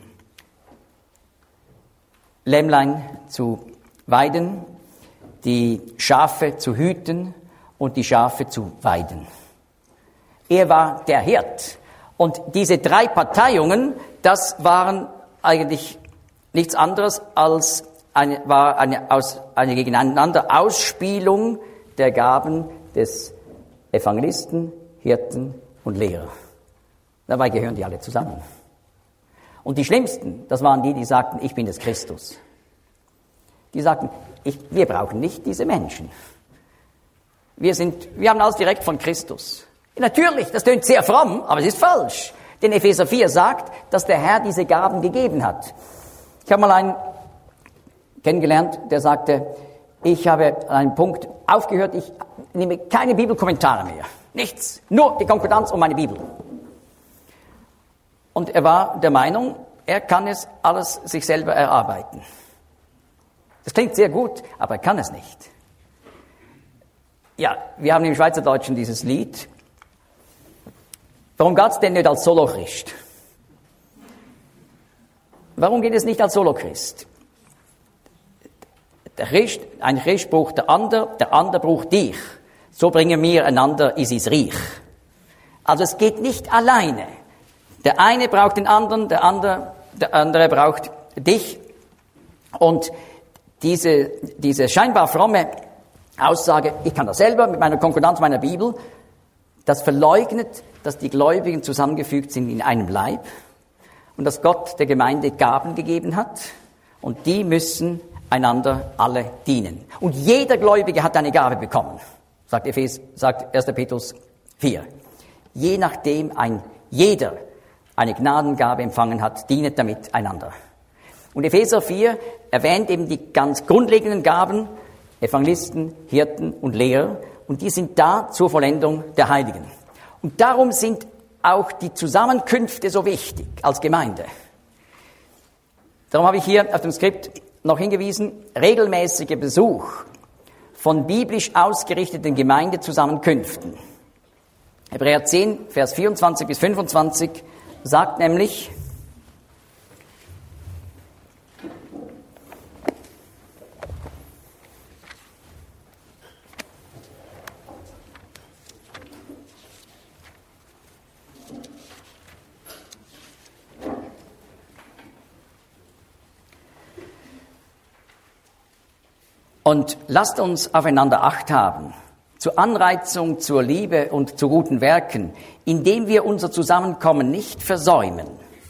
Lämmlein zu weiden, die Schafe zu hüten und die Schafe zu weiden. Er war der Hirt. Und diese 3 Parteiungen, das waren eigentlich nichts anderes als eine gegeneinander Ausspielung der Gaben des Evangelisten, Hirten und Lehrer. Dabei gehören die alle zusammen. Und die Schlimmsten, das waren die sagten, ich bin des Christus. Die sagten, wir brauchen nicht diese Menschen. Wir haben alles direkt von Christus. Ja, natürlich, das klingt sehr fromm, aber es ist falsch. Denn Epheser 4 sagt, dass der Herr diese Gaben gegeben hat. Ich habe mal einen kennengelernt, der sagte, ich habe an einem Punkt aufgehört, ich nehme keine Bibelkommentare mehr. Nichts, nur die Konkordanz und meine Bibel. Und er war der Meinung, er kann es alles sich selber erarbeiten. Das klingt sehr gut, aber er kann es nicht. Ja, wir haben im Schweizerdeutschen dieses Lied. Warum geht's denn nicht als Solochrist? Warum geht es nicht als Solochrist? Ein Christ braucht der andere braucht dich. So bringen wir einander in sein Reich. Also es geht nicht alleine. Der eine braucht den anderen, der andere braucht dich. Und diese scheinbar fromme Aussage, ich kann das selber mit meiner Konkordanz meiner Bibel, das verleugnet, dass die Gläubigen zusammengefügt sind in einem Leib und dass Gott der Gemeinde Gaben gegeben hat und die müssen einander alle dienen. Und jeder Gläubige hat eine Gabe bekommen, sagt 1. Petrus 4. Je nachdem jeder eine Gnadengabe empfangen hat, dienet damit einander. Und Epheser 4 erwähnt eben die ganz grundlegenden Gaben, Evangelisten, Hirten und Lehrer, und die sind da zur Vollendung der Heiligen. Und darum sind auch die Zusammenkünfte so wichtig als Gemeinde. Darum habe ich hier auf dem Skript noch hingewiesen, regelmäßiger Besuch von biblisch ausgerichteten Gemeindezusammenkünften. Hebräer 10, Vers 24 bis 25 sagt nämlich, und lasst uns aufeinander Acht haben, zur Anreizung, zur Liebe und zu guten Werken, indem wir unser Zusammenkommen nicht versäumen,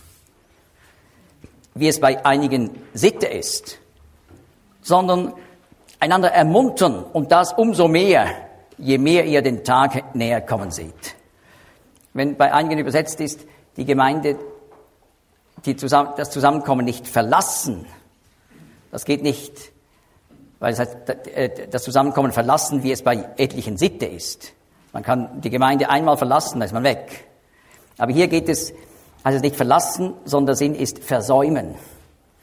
wie es bei einigen Sitte ist, sondern einander ermuntern und das umso mehr, je mehr ihr den Tag näher kommen seht. Wenn bei einigen übersetzt ist, die Gemeinde, das Zusammenkommen nicht verlassen, das geht nicht. Weil es heißt, das Zusammenkommen verlassen, wie es bei etlichen Sitte ist. Man kann die Gemeinde einmal verlassen, dann ist man weg. Aber hier heißt es nicht verlassen, sondern der Sinn ist versäumen.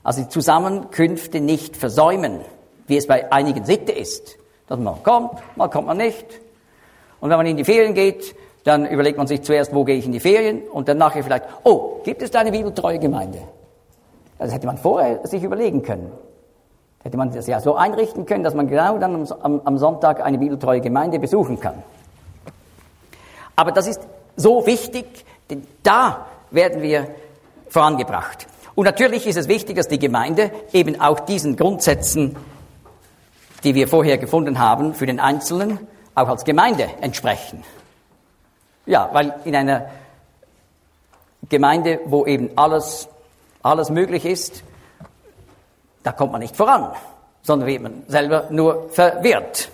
also die Zusammenkünfte nicht versäumen, wie es bei einigen Sitte ist. Dass man kommt, mal kommt man nicht. Und wenn man in die Ferien geht, dann überlegt man sich zuerst, wo gehe ich in die Ferien? Und dann nachher vielleicht, oh, gibt es da eine bibeltreue Gemeinde? Das hätte man vorher sich überlegen können. Hätte man das ja so einrichten können, dass man genau dann am Sonntag eine bibeltreue Gemeinde besuchen kann. Aber das ist so wichtig, denn da werden wir vorangebracht. Und natürlich ist es wichtig, dass die Gemeinde eben auch diesen Grundsätzen, die wir vorher gefunden haben, für den Einzelnen auch als Gemeinde entsprechen. Ja, weil in einer Gemeinde, wo eben alles möglich ist, da kommt man nicht voran, sondern wird man selber nur verwirrt.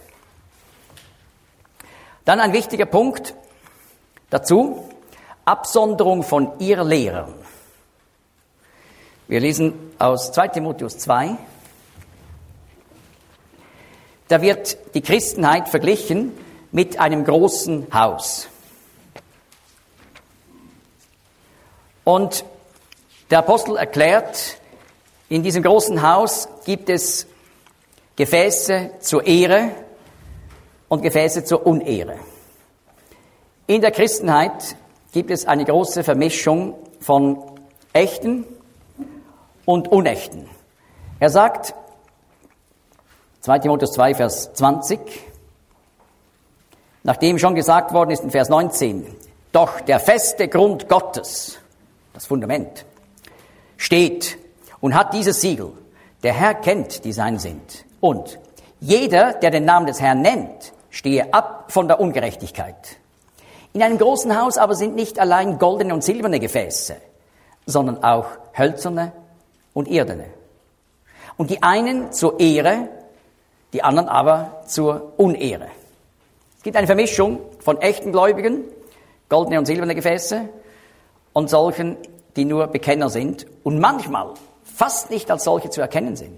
Dann ein wichtiger Punkt dazu, Absonderung von Irrlehrern. Wir lesen aus 2 Timotheus 2. Da wird die Christenheit verglichen mit einem großen Haus. Und der Apostel erklärt, in diesem großen Haus gibt es Gefäße zur Ehre und Gefäße zur Unehre. In der Christenheit gibt es eine große Vermischung von echten und unechten. Er sagt, 2 Timotheus 2, Vers 20, nachdem schon gesagt worden ist in Vers 19, doch der feste Grund Gottes, das Fundament, steht und hat dieses Siegel. Der Herr kennt, die sein sind. Und jeder, der den Namen des Herrn nennt, stehe ab von der Ungerechtigkeit. In einem großen Haus aber sind nicht allein goldene und silberne Gefäße, sondern auch hölzerne und irdene. Und die einen zur Ehre, die anderen aber zur Unehre. Es gibt eine Vermischung von echten Gläubigen, goldene und silberne Gefäße, und solchen, die nur Bekenner sind und manchmal fast nicht als solche zu erkennen sind.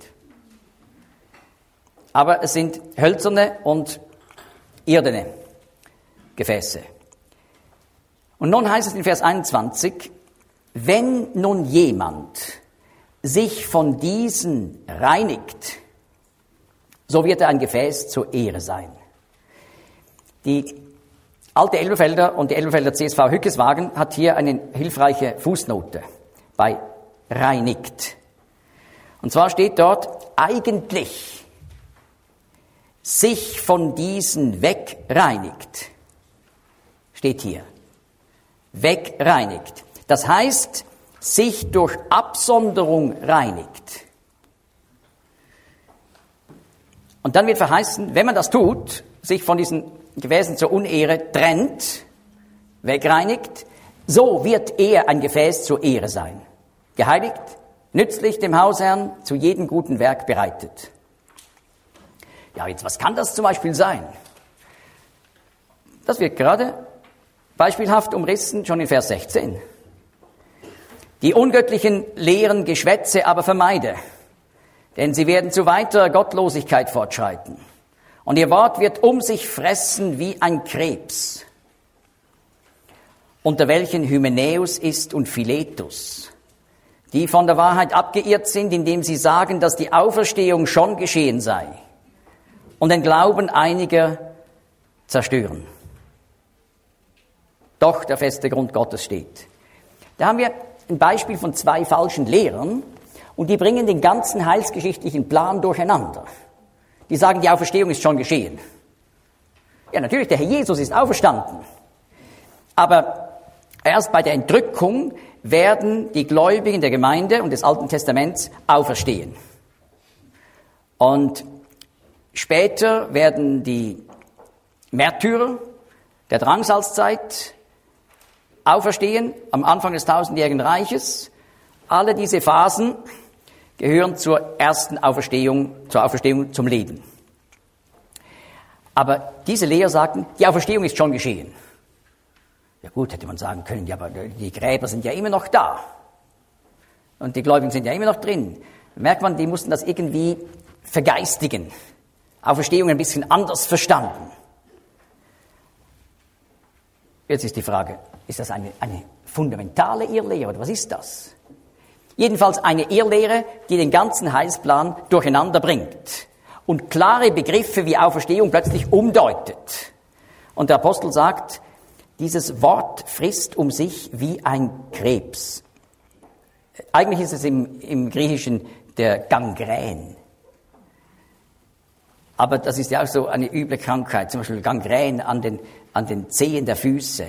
Aber es sind hölzerne und irdene Gefäße. Und nun heißt es in Vers 21, wenn nun jemand sich von diesen reinigt, so wird er ein Gefäß zur Ehre sein. Die alte Elberfelder und die Elberfelder CSV Hückeswagen hat hier eine hilfreiche Fußnote bei reinigt. Und zwar steht dort, eigentlich sich von diesen wegreinigt. Steht hier. Wegreinigt. Das heißt, sich durch Absonderung reinigt. Und dann wird verheißen, wenn man das tut, sich von diesen Gefäßen zur Unehre trennt, wegreinigt, so wird er ein Gefäß zur Ehre sein. Geheiligt, nützlich dem Hausherrn, zu jedem guten Werk bereitet. Ja, jetzt, was kann das zum Beispiel sein? Das wird gerade beispielhaft umrissen, schon in Vers 16. Die ungöttlichen leeren Geschwätze aber vermeide, denn sie werden zu weiterer Gottlosigkeit fortschreiten. Und ihr Wort wird um sich fressen wie ein Krebs, unter welchen Hymenäus ist und Philetus, die von der Wahrheit abgeirrt sind, indem sie sagen, dass die Auferstehung schon geschehen sei und den Glauben einiger zerstören. Doch der feste Grund Gottes steht. Da haben wir ein Beispiel von 2 falschen Lehrern und die bringen den ganzen heilsgeschichtlichen Plan durcheinander. Die sagen, die Auferstehung ist schon geschehen. Ja, natürlich, der Herr Jesus ist auferstanden. Aber erst bei der Entrückung werden die Gläubigen der Gemeinde und des Alten Testaments auferstehen. Und später werden die Märtyrer der Drangsalzzeit auferstehen, am Anfang des 1000-jährigen Reiches. Alle diese Phasen gehören zur ersten Auferstehung, zur Auferstehung zum Leben. Aber diese Lehrer sagten, die Auferstehung ist schon geschehen. Ja gut, hätte man sagen können, ja, aber die Gräber sind ja immer noch da. Und die Gläubigen sind ja immer noch drin. Da merkt man, die mussten das irgendwie vergeistigen. Auferstehung ein bisschen anders verstanden. Jetzt ist die Frage, ist das eine fundamentale Irrlehre oder was ist das? Jedenfalls eine Irrlehre, die den ganzen Heilsplan durcheinander bringt und klare Begriffe wie Auferstehung plötzlich umdeutet. Und der Apostel sagt, dieses Wort frisst um sich wie ein Krebs. Eigentlich ist es im Griechischen der Gangrän. Aber das ist ja auch so eine üble Krankheit, zum Beispiel Gangrän an den Zehen der Füße.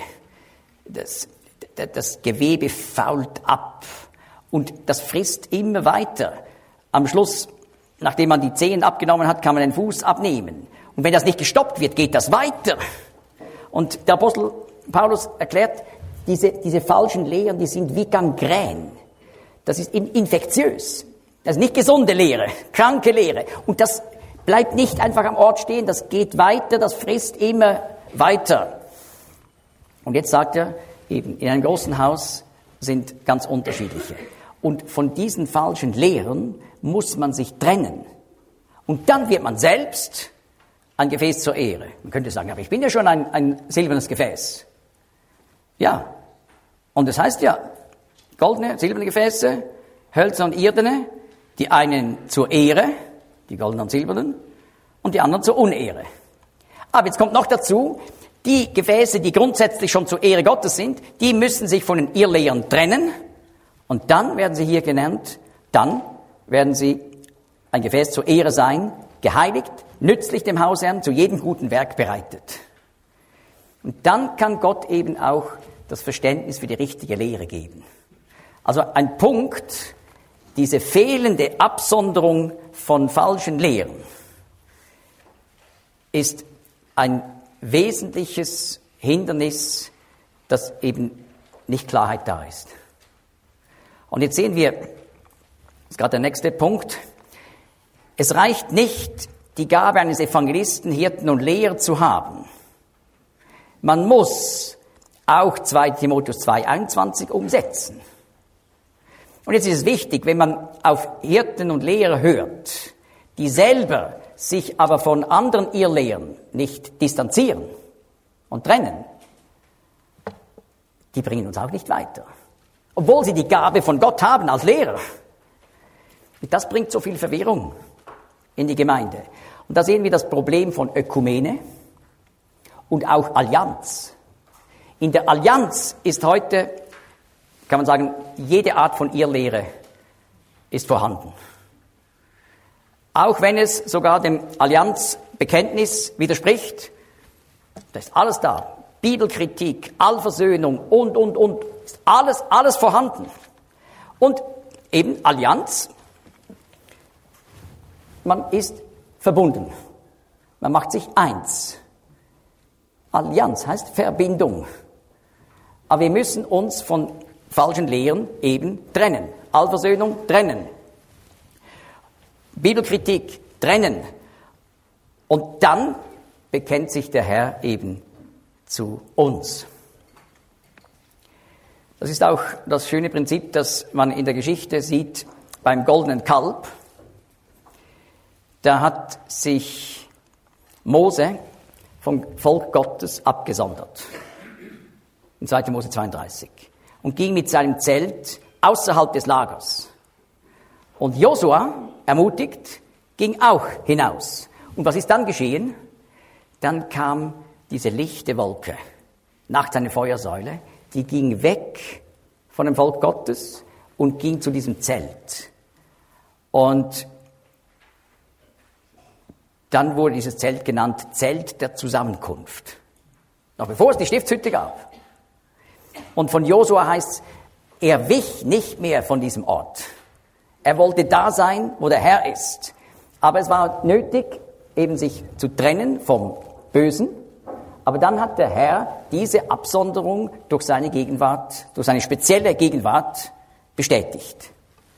Das Gewebe fault ab und das frisst immer weiter. Am Schluss, nachdem man die Zehen abgenommen hat, kann man den Fuß abnehmen. Und wenn das nicht gestoppt wird, geht das weiter. Und der Apostel Paulus erklärt, diese falschen Lehren, die sind wie Gangrän. Das ist infektiös. Das ist nicht gesunde Lehre, kranke Lehre. Und das bleibt nicht einfach am Ort stehen, das geht weiter, das frisst immer weiter. Und jetzt sagt er, eben, in einem großen Haus sind ganz unterschiedliche. Und von diesen falschen Lehren muss man sich trennen. Und dann wird man selbst ein Gefäß zur Ehre. Man könnte sagen, aber ich bin ja schon ein silbernes Gefäß. Ja. Und das heißt ja, goldene, silberne Gefäße, hölzerne und irdene, die einen zur Ehre, die goldenen und silbernen, und die anderen zur Unehre. Aber jetzt kommt noch dazu, die Gefäße, die grundsätzlich schon zur Ehre Gottes sind, die müssen sich von den Irrlehren trennen, und dann werden sie hier genannt, dann werden sie ein Gefäß zur Ehre sein, geheiligt, nützlich dem Hausherrn, zu jedem guten Werk bereitet. Und dann kann Gott eben auch das Verständnis für die richtige Lehre geben. Also ein Punkt, diese fehlende Absonderung von falschen Lehren, ist ein wesentliches Hindernis, dass eben nicht Klarheit da ist. Und jetzt sehen wir, das ist gerade der nächste Punkt, es reicht nicht, die Gabe eines Evangelisten, Hirten und Lehrer zu haben. Man muss auch 2 Timotheus 2,21 umsetzen. Und jetzt ist es wichtig, wenn man auf Hirten und Lehrer hört, die selber sich aber von anderen Irrlehren nicht distanzieren und trennen, die bringen uns auch nicht weiter. Obwohl sie die Gabe von Gott haben als Lehrer. Das bringt so viel Verwirrung in die Gemeinde. Und da sehen wir das Problem von Ökumene und auch Allianz. In der Allianz ist heute, kann man sagen, jede Art von Irrlehre ist vorhanden. Auch wenn es sogar dem Allianzbekenntnis widerspricht, da ist alles da. Bibelkritik, Allversöhnung und. Ist alles vorhanden. Und eben Allianz, man ist verbunden. Man macht sich eins. Allianz heißt Verbindung. Aber wir müssen uns von falschen Lehren eben trennen. Allversöhnung trennen. Bibelkritik trennen. Und dann bekennt sich der Herr eben zu uns. Das ist auch das schöne Prinzip, das man in der Geschichte sieht beim goldenen Kalb. Da hat sich Mose vom Volk Gottes abgesondert. In 2. Mose 32. Und ging mit seinem Zelt außerhalb des Lagers. Und Josua, ermutigt, ging auch hinaus. Und was ist dann geschehen? Dann kam diese lichte Wolke, nachts eine Feuersäule, die ging weg von dem Volk Gottes und ging zu diesem Zelt. Und dann wurde dieses Zelt genannt Zelt der Zusammenkunft. Noch bevor es die Stiftshütte gab. Und von Josua heißt es, er wich nicht mehr von diesem Ort. Er wollte da sein, wo der Herr ist. Aber es war nötig, eben sich zu trennen vom Bösen. Aber dann hat der Herr diese Absonderung durch seine Gegenwart, durch seine spezielle Gegenwart bestätigt.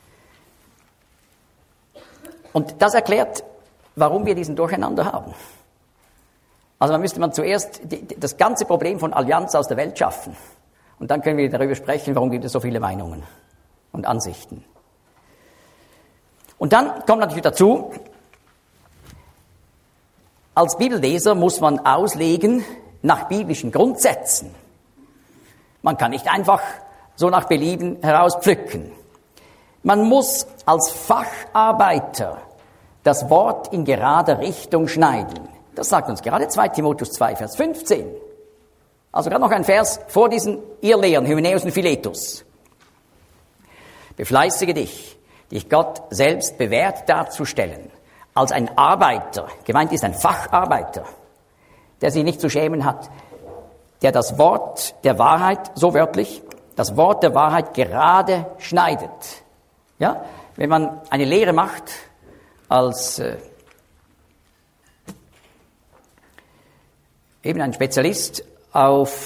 Und das erklärt, warum wir diesen Durcheinander haben. Also müsste man zuerst das ganze Problem von Allianz aus der Welt schaffen. Und dann können wir darüber sprechen, warum gibt es so viele Meinungen und Ansichten. Und dann kommt natürlich dazu, als Bibelleser muss man auslegen nach biblischen Grundsätzen. Man kann nicht einfach so nach Belieben herauspflücken. Man muss als Facharbeiter das Wort in gerader Richtung schneiden. Das sagt uns gerade 2 Timotheus 2, Vers 15. Also gerade noch ein Vers vor diesen Irrlehren, Hymenäus und Philetus. Befleißige dich Gott selbst bewährt darzustellen, als ein Arbeiter, gemeint ist ein Facharbeiter, der sich nicht zu schämen hat, der das Wort der Wahrheit, so wörtlich, das Wort der Wahrheit gerade schneidet. Ja, wenn man eine Lehre macht als eben ein Spezialist auf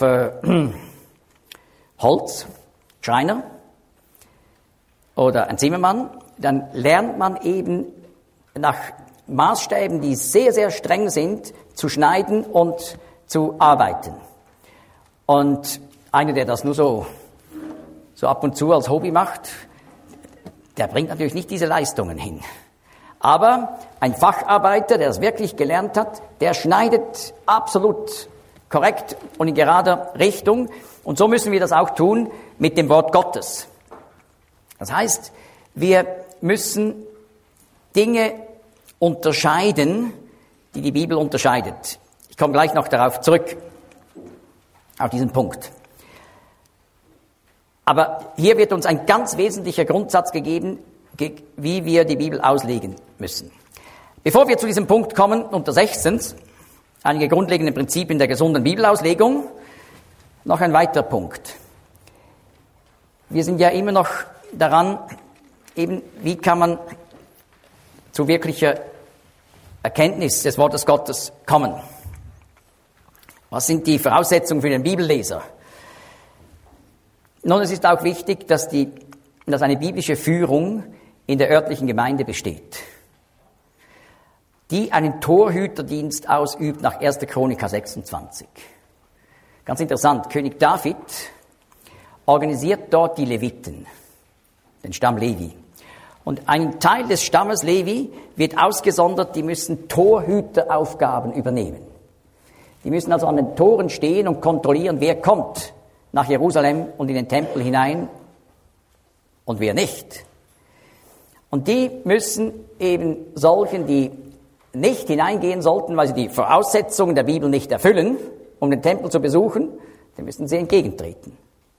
Holz, Schreiner oder ein Zimmermann, dann lernt man eben nach Maßstäben, die sehr, sehr streng sind, zu schneiden und zu arbeiten. Und einer, der das nur so ab und zu als Hobby macht, der bringt natürlich nicht diese Leistungen hin. Aber ein Facharbeiter, der das wirklich gelernt hat, der schneidet absolut korrekt und in gerader Richtung. Und so müssen wir das auch tun mit dem Wort Gottes. Das heißt, wir müssen Dinge unterscheiden, die die Bibel unterscheidet. Ich komme gleich noch darauf zurück, auf diesen Punkt. Aber hier wird uns ein ganz wesentlicher Grundsatz gegeben, wie wir die Bibel auslegen müssen. Bevor wir zu diesem Punkt kommen, unter 16, einige grundlegende Prinzipien der gesunden Bibelauslegung, noch ein weiterer Punkt. Wir sind ja immer noch daran, eben, wie kann man zu wirklicher Erkenntnis des Wortes Gottes kommen? Was sind die Voraussetzungen für den Bibelleser? Nun, es ist auch wichtig, dass eine biblische Führung in der örtlichen Gemeinde besteht, die einen Torhüterdienst ausübt nach 1. Chronik 26. Ganz interessant, König David organisiert dort die Leviten, den Stamm Levi. Und ein Teil des Stammes Levi wird ausgesondert, die müssen Torhüteraufgaben übernehmen. Die müssen also an den Toren stehen und kontrollieren, wer kommt nach Jerusalem und in den Tempel hinein und wer nicht. Und die müssen eben solchen, die nicht hineingehen sollten, weil sie die Voraussetzungen der Bibel nicht erfüllen, um den Tempel zu besuchen, dann müssen sie entgegentreten.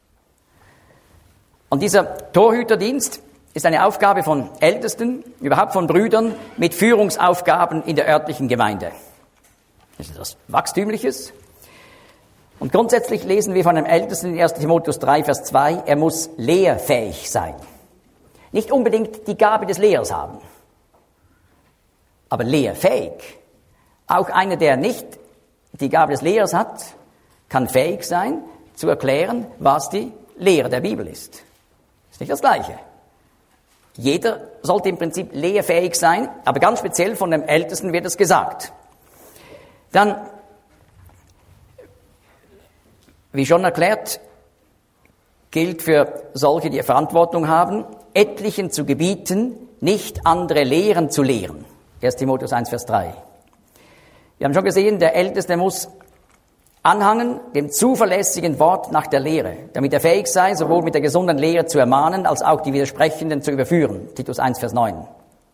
Und dieser Torhüterdienst ist eine Aufgabe von Ältesten, überhaupt von Brüdern, mit Führungsaufgaben in der örtlichen Gemeinde. Das ist etwas Wachstümliches. Und grundsätzlich lesen wir von einem Ältesten in 1. Timotheus 3, Vers 2, er muss lehrfähig sein. Nicht unbedingt die Gabe des Lehrers haben, aber lehrfähig. Auch einer, der nicht die Gabe des Lehrers hat, kann fähig sein, zu erklären, was die Lehre der Bibel ist. Ist nicht das Gleiche. Jeder sollte im Prinzip lehrfähig sein, aber ganz speziell von dem Ältesten wird es gesagt. Dann, wie schon erklärt, gilt für solche, die Verantwortung haben, etlichen zu gebieten, nicht andere Lehren zu lehren. 1. Timotheus 1, Vers 3. Wir haben schon gesehen, der Älteste muss anhangen dem zuverlässigen Wort nach der Lehre, damit er fähig sei, sowohl mit der gesunden Lehre zu ermahnen, als auch die Widersprechenden zu überführen. Titus 1, Vers 9.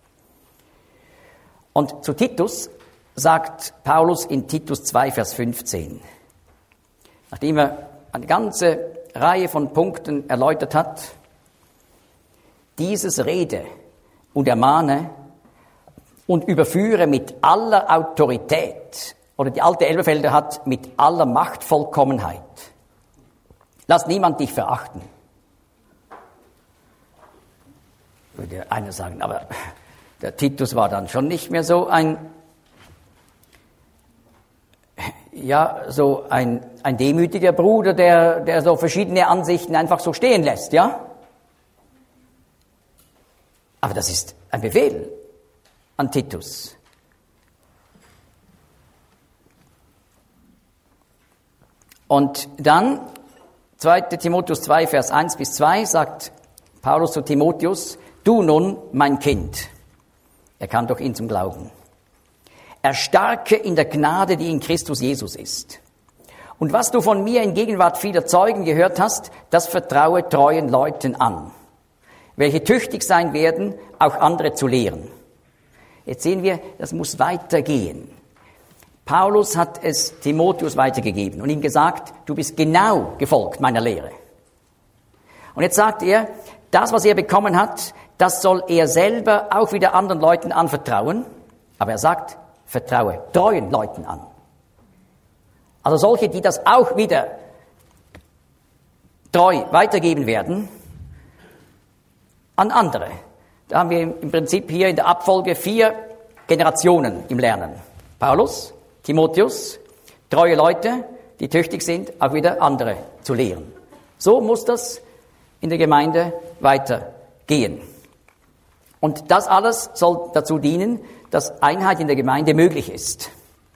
Und zu Titus sagt Paulus in Titus 2, Vers 15, nachdem er eine ganze Reihe von Punkten erläutert hat, dieses rede und ermahne und überführe mit aller Autorität, oder die alte Elberfelder hat, mit aller Machtvollkommenheit. Lass niemand dich verachten. Würde einer sagen, aber der Titus war dann schon nicht mehr so ein demütiger Bruder, der so verschiedene Ansichten einfach so stehen lässt, ja? Aber das ist ein Befehl an Titus. Und dann, 2. Timotheus 2, Vers 1 bis 2, sagt Paulus zu Timotheus, du nun, mein Kind, er kam durch ihn zum Glauben, erstarke in der Gnade, die in Christus Jesus ist. Und was du von mir in Gegenwart vieler Zeugen gehört hast, das vertraue treuen Leuten an. welche tüchtig sein werden, auch andere zu lehren. Jetzt sehen wir, das muss weitergehen. Paulus hat es Timotheus weitergegeben und ihm gesagt, du bist genau gefolgt meiner Lehre. Und jetzt sagt er, das, was er bekommen hat, das soll er selber auch wieder anderen Leuten anvertrauen. Aber er sagt, vertraue treuen Leuten an. Also solche, die das auch wieder treu weitergeben werden an andere. Da haben wir im Prinzip hier in der Abfolge 4 Generationen im Lernen. Paulus, Timotheus, treue Leute, die tüchtig sind, auch wieder andere zu lehren. So muss das in der Gemeinde weitergehen. Und das alles soll dazu dienen, dass Einheit in der Gemeinde möglich ist.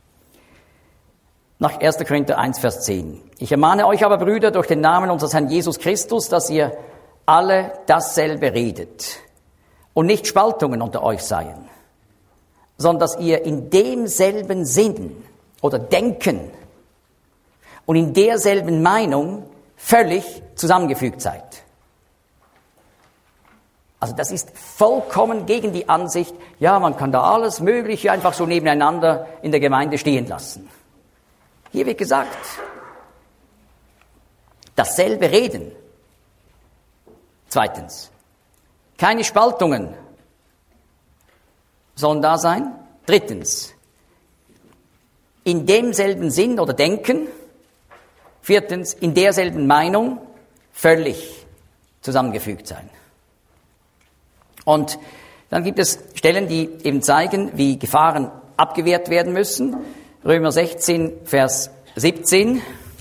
Nach 1. Korinther 1, Vers 10. Ich ermahne euch aber, Brüder, durch den Namen unseres Herrn Jesus Christus, dass ihr alle dasselbe redet und nicht Spaltungen unter euch seien, sondern dass ihr in demselben Sinn oder Denken und in derselben Meinung völlig zusammengefügt seid. Also das ist vollkommen gegen die Ansicht, ja, man kann da alles Mögliche einfach so nebeneinander in der Gemeinde stehen lassen. Hier wird gesagt, dasselbe Reden. Zweitens, keine Spaltungen sollen da sein. Drittens, in demselben Sinn oder Denken. Viertens, in derselben Meinung völlig zusammengefügt sein. Und dann gibt es Stellen, die eben zeigen, wie Gefahren abgewehrt werden müssen. Römer 16, Vers 17.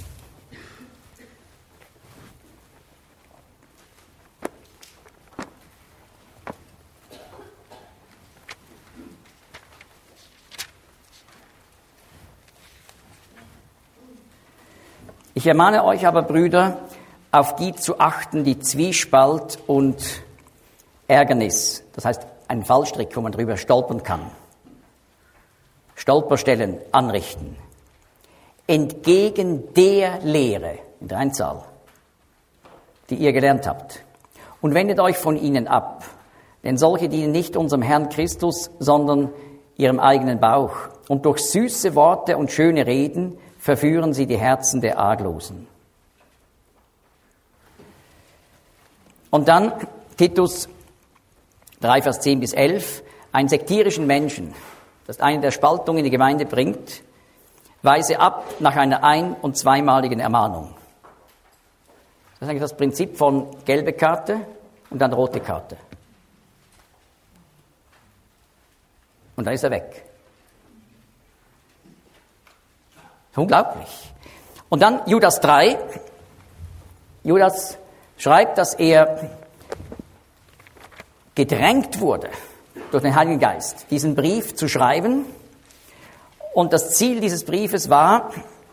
Ich ermahne euch aber, Brüder, auf die zu achten, die Zwiespalt und Ärgernis, das heißt ein Fallstrick, wo man drüber stolpern kann, Stolperstellen anrichten, entgegen der Lehre, in der Einzahl, die ihr gelernt habt, und wendet euch von ihnen ab, denn solche dienen nicht unserem Herrn Christus, sondern ihrem eigenen Bauch, und durch süße Worte und schöne Reden verführen sie die Herzen der Arglosen. Und dann Titus 3, Vers 10 bis 11, einen sektierischen Menschen, das eine der Spaltungen in die Gemeinde bringt, weise ab nach einer ein- und zweimaligen Ermahnung. Das ist eigentlich das Prinzip von gelbe Karte und dann rote Karte. Und dann ist er weg. Unglaublich. Und dann Judas 3. Judas schreibt, dass er gedrängt wurde durch den Heiligen Geist, diesen Brief zu schreiben. Und das Ziel dieses Briefes war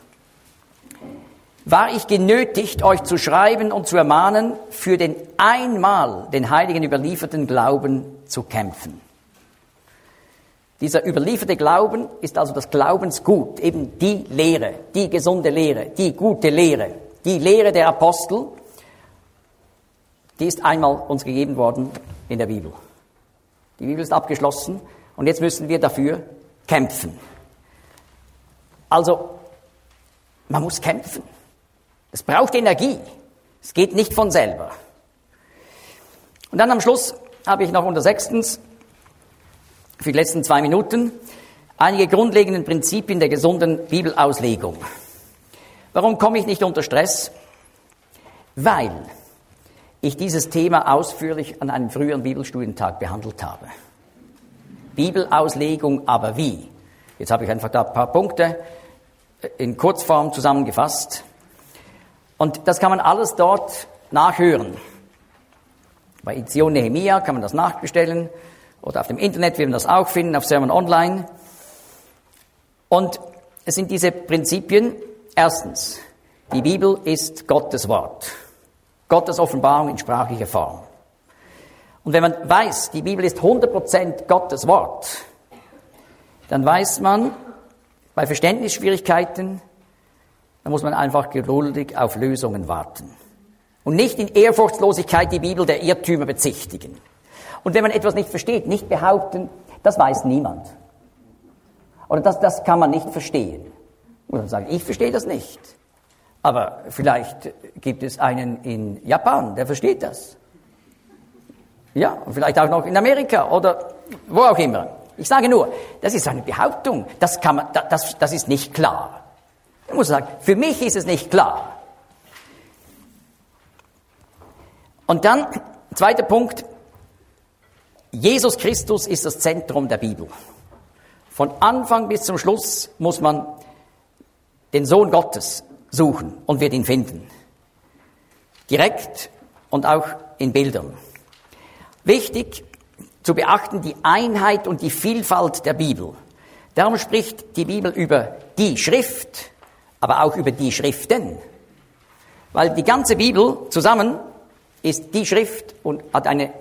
ich genötigt, euch zu schreiben und zu ermahnen, für den einmal den Heiligen überlieferten Glauben zu kämpfen. Dieser überlieferte Glauben ist also das Glaubensgut, eben die Lehre, die gesunde Lehre, die gute Lehre, die Lehre der Apostel, die ist einmal uns gegeben worden in der Bibel. Die Bibel ist abgeschlossen und jetzt müssen wir dafür kämpfen. Also, man muss kämpfen. Es braucht Energie. Es geht nicht von selber. Und dann am Schluss habe ich noch unter 6. für die letzten 2 Minuten einige grundlegende Prinzipien der gesunden Bibelauslegung. Warum komme ich nicht unter Stress? Weil ich dieses Thema ausführlich an einem früheren Bibelstudientag behandelt habe. Bibelauslegung, aber wie? Jetzt habe ich einfach da ein paar Punkte in Kurzform zusammengefasst. Und das kann man alles dort nachhören. Bei Edition Nehemia kann man das nachbestellen. Oder auf dem Internet wird man das auch finden, auf Sermon Online. Und es sind diese Prinzipien. Erstens, die Bibel ist Gottes Wort. Gottes Offenbarung in sprachlicher Form. Und wenn man weiß, die Bibel ist 100% Gottes Wort, dann weiß man, bei Verständnisschwierigkeiten, da muss man einfach geduldig auf Lösungen warten. und nicht in Ehrfurchtslosigkeit die Bibel der Irrtümer bezichtigen. Und wenn man etwas nicht versteht, nicht behaupten, das weiß niemand. Oder das kann man nicht verstehen. Und dann sagen, ich verstehe das nicht. Aber vielleicht gibt es einen in Japan, der versteht das. Ja, und vielleicht auch noch in Amerika oder wo auch immer. Ich sage nur, das ist eine Behauptung, das ist nicht klar. Ich muss sagen, für mich ist es nicht klar. Und dann, zweiter Punkt, Jesus Christus ist das Zentrum der Bibel. Von Anfang bis zum Schluss muss man den Sohn Gottes suchen und wird ihn finden. Direkt und auch in Bildern. Wichtig zu beachten, die Einheit und die Vielfalt der Bibel. Darum spricht die Bibel über die Schrift, aber auch über die Schriften. Weil die ganze Bibel zusammen ist die Schrift und hat eine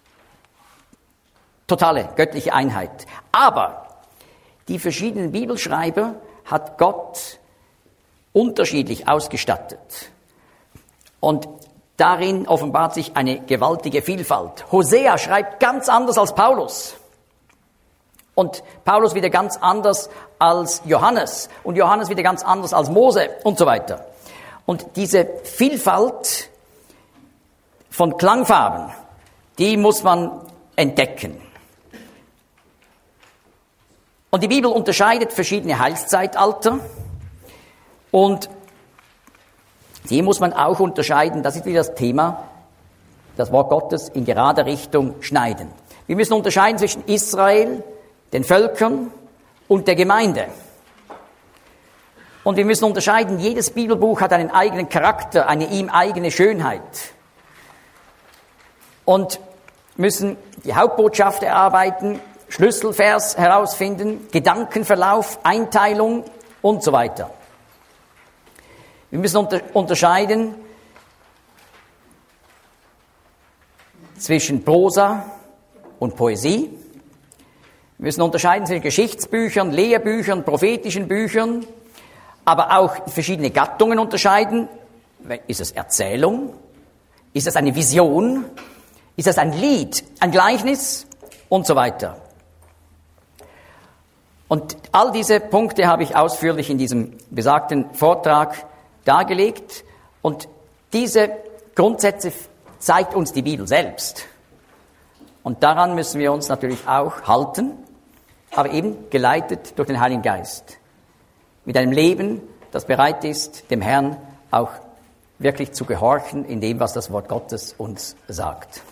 totale göttliche Einheit. Aber die verschiedenen Bibelschreiber hat Gott unterschiedlich ausgestattet. Und darin offenbart sich eine gewaltige Vielfalt. Hosea schreibt ganz anders als Paulus. Und Paulus wieder ganz anders als Johannes. Und Johannes wieder ganz anders als Mose und so weiter. Und diese Vielfalt von Klangfarben, die muss man entdecken. Und die Bibel unterscheidet verschiedene Heilszeitalter. Und die muss man auch unterscheiden, das ist wieder das Thema, das Wort Gottes in gerader Richtung schneiden. Wir müssen unterscheiden zwischen Israel, den Völkern und der Gemeinde. Und wir müssen unterscheiden, jedes Bibelbuch hat einen eigenen Charakter, eine ihm eigene Schönheit. Und müssen die Hauptbotschaft erarbeiten, Schlüsselvers herausfinden, Gedankenverlauf, Einteilung und so weiter. Wir müssen unterscheiden zwischen Prosa und Poesie. Wir müssen unterscheiden zwischen Geschichtsbüchern, Lehrbüchern, prophetischen Büchern, aber auch verschiedene Gattungen unterscheiden. Ist es Erzählung? Ist es eine Vision? Ist es ein Lied, ein Gleichnis? Und so weiter. Und all diese Punkte habe ich ausführlich in diesem besagten Vortrag dargelegt. Und diese Grundsätze zeigt uns die Bibel selbst. Und daran müssen wir uns natürlich auch halten, aber eben geleitet durch den Heiligen Geist. Mit einem Leben, das bereit ist, dem Herrn auch wirklich zu gehorchen in dem, was das Wort Gottes uns sagt.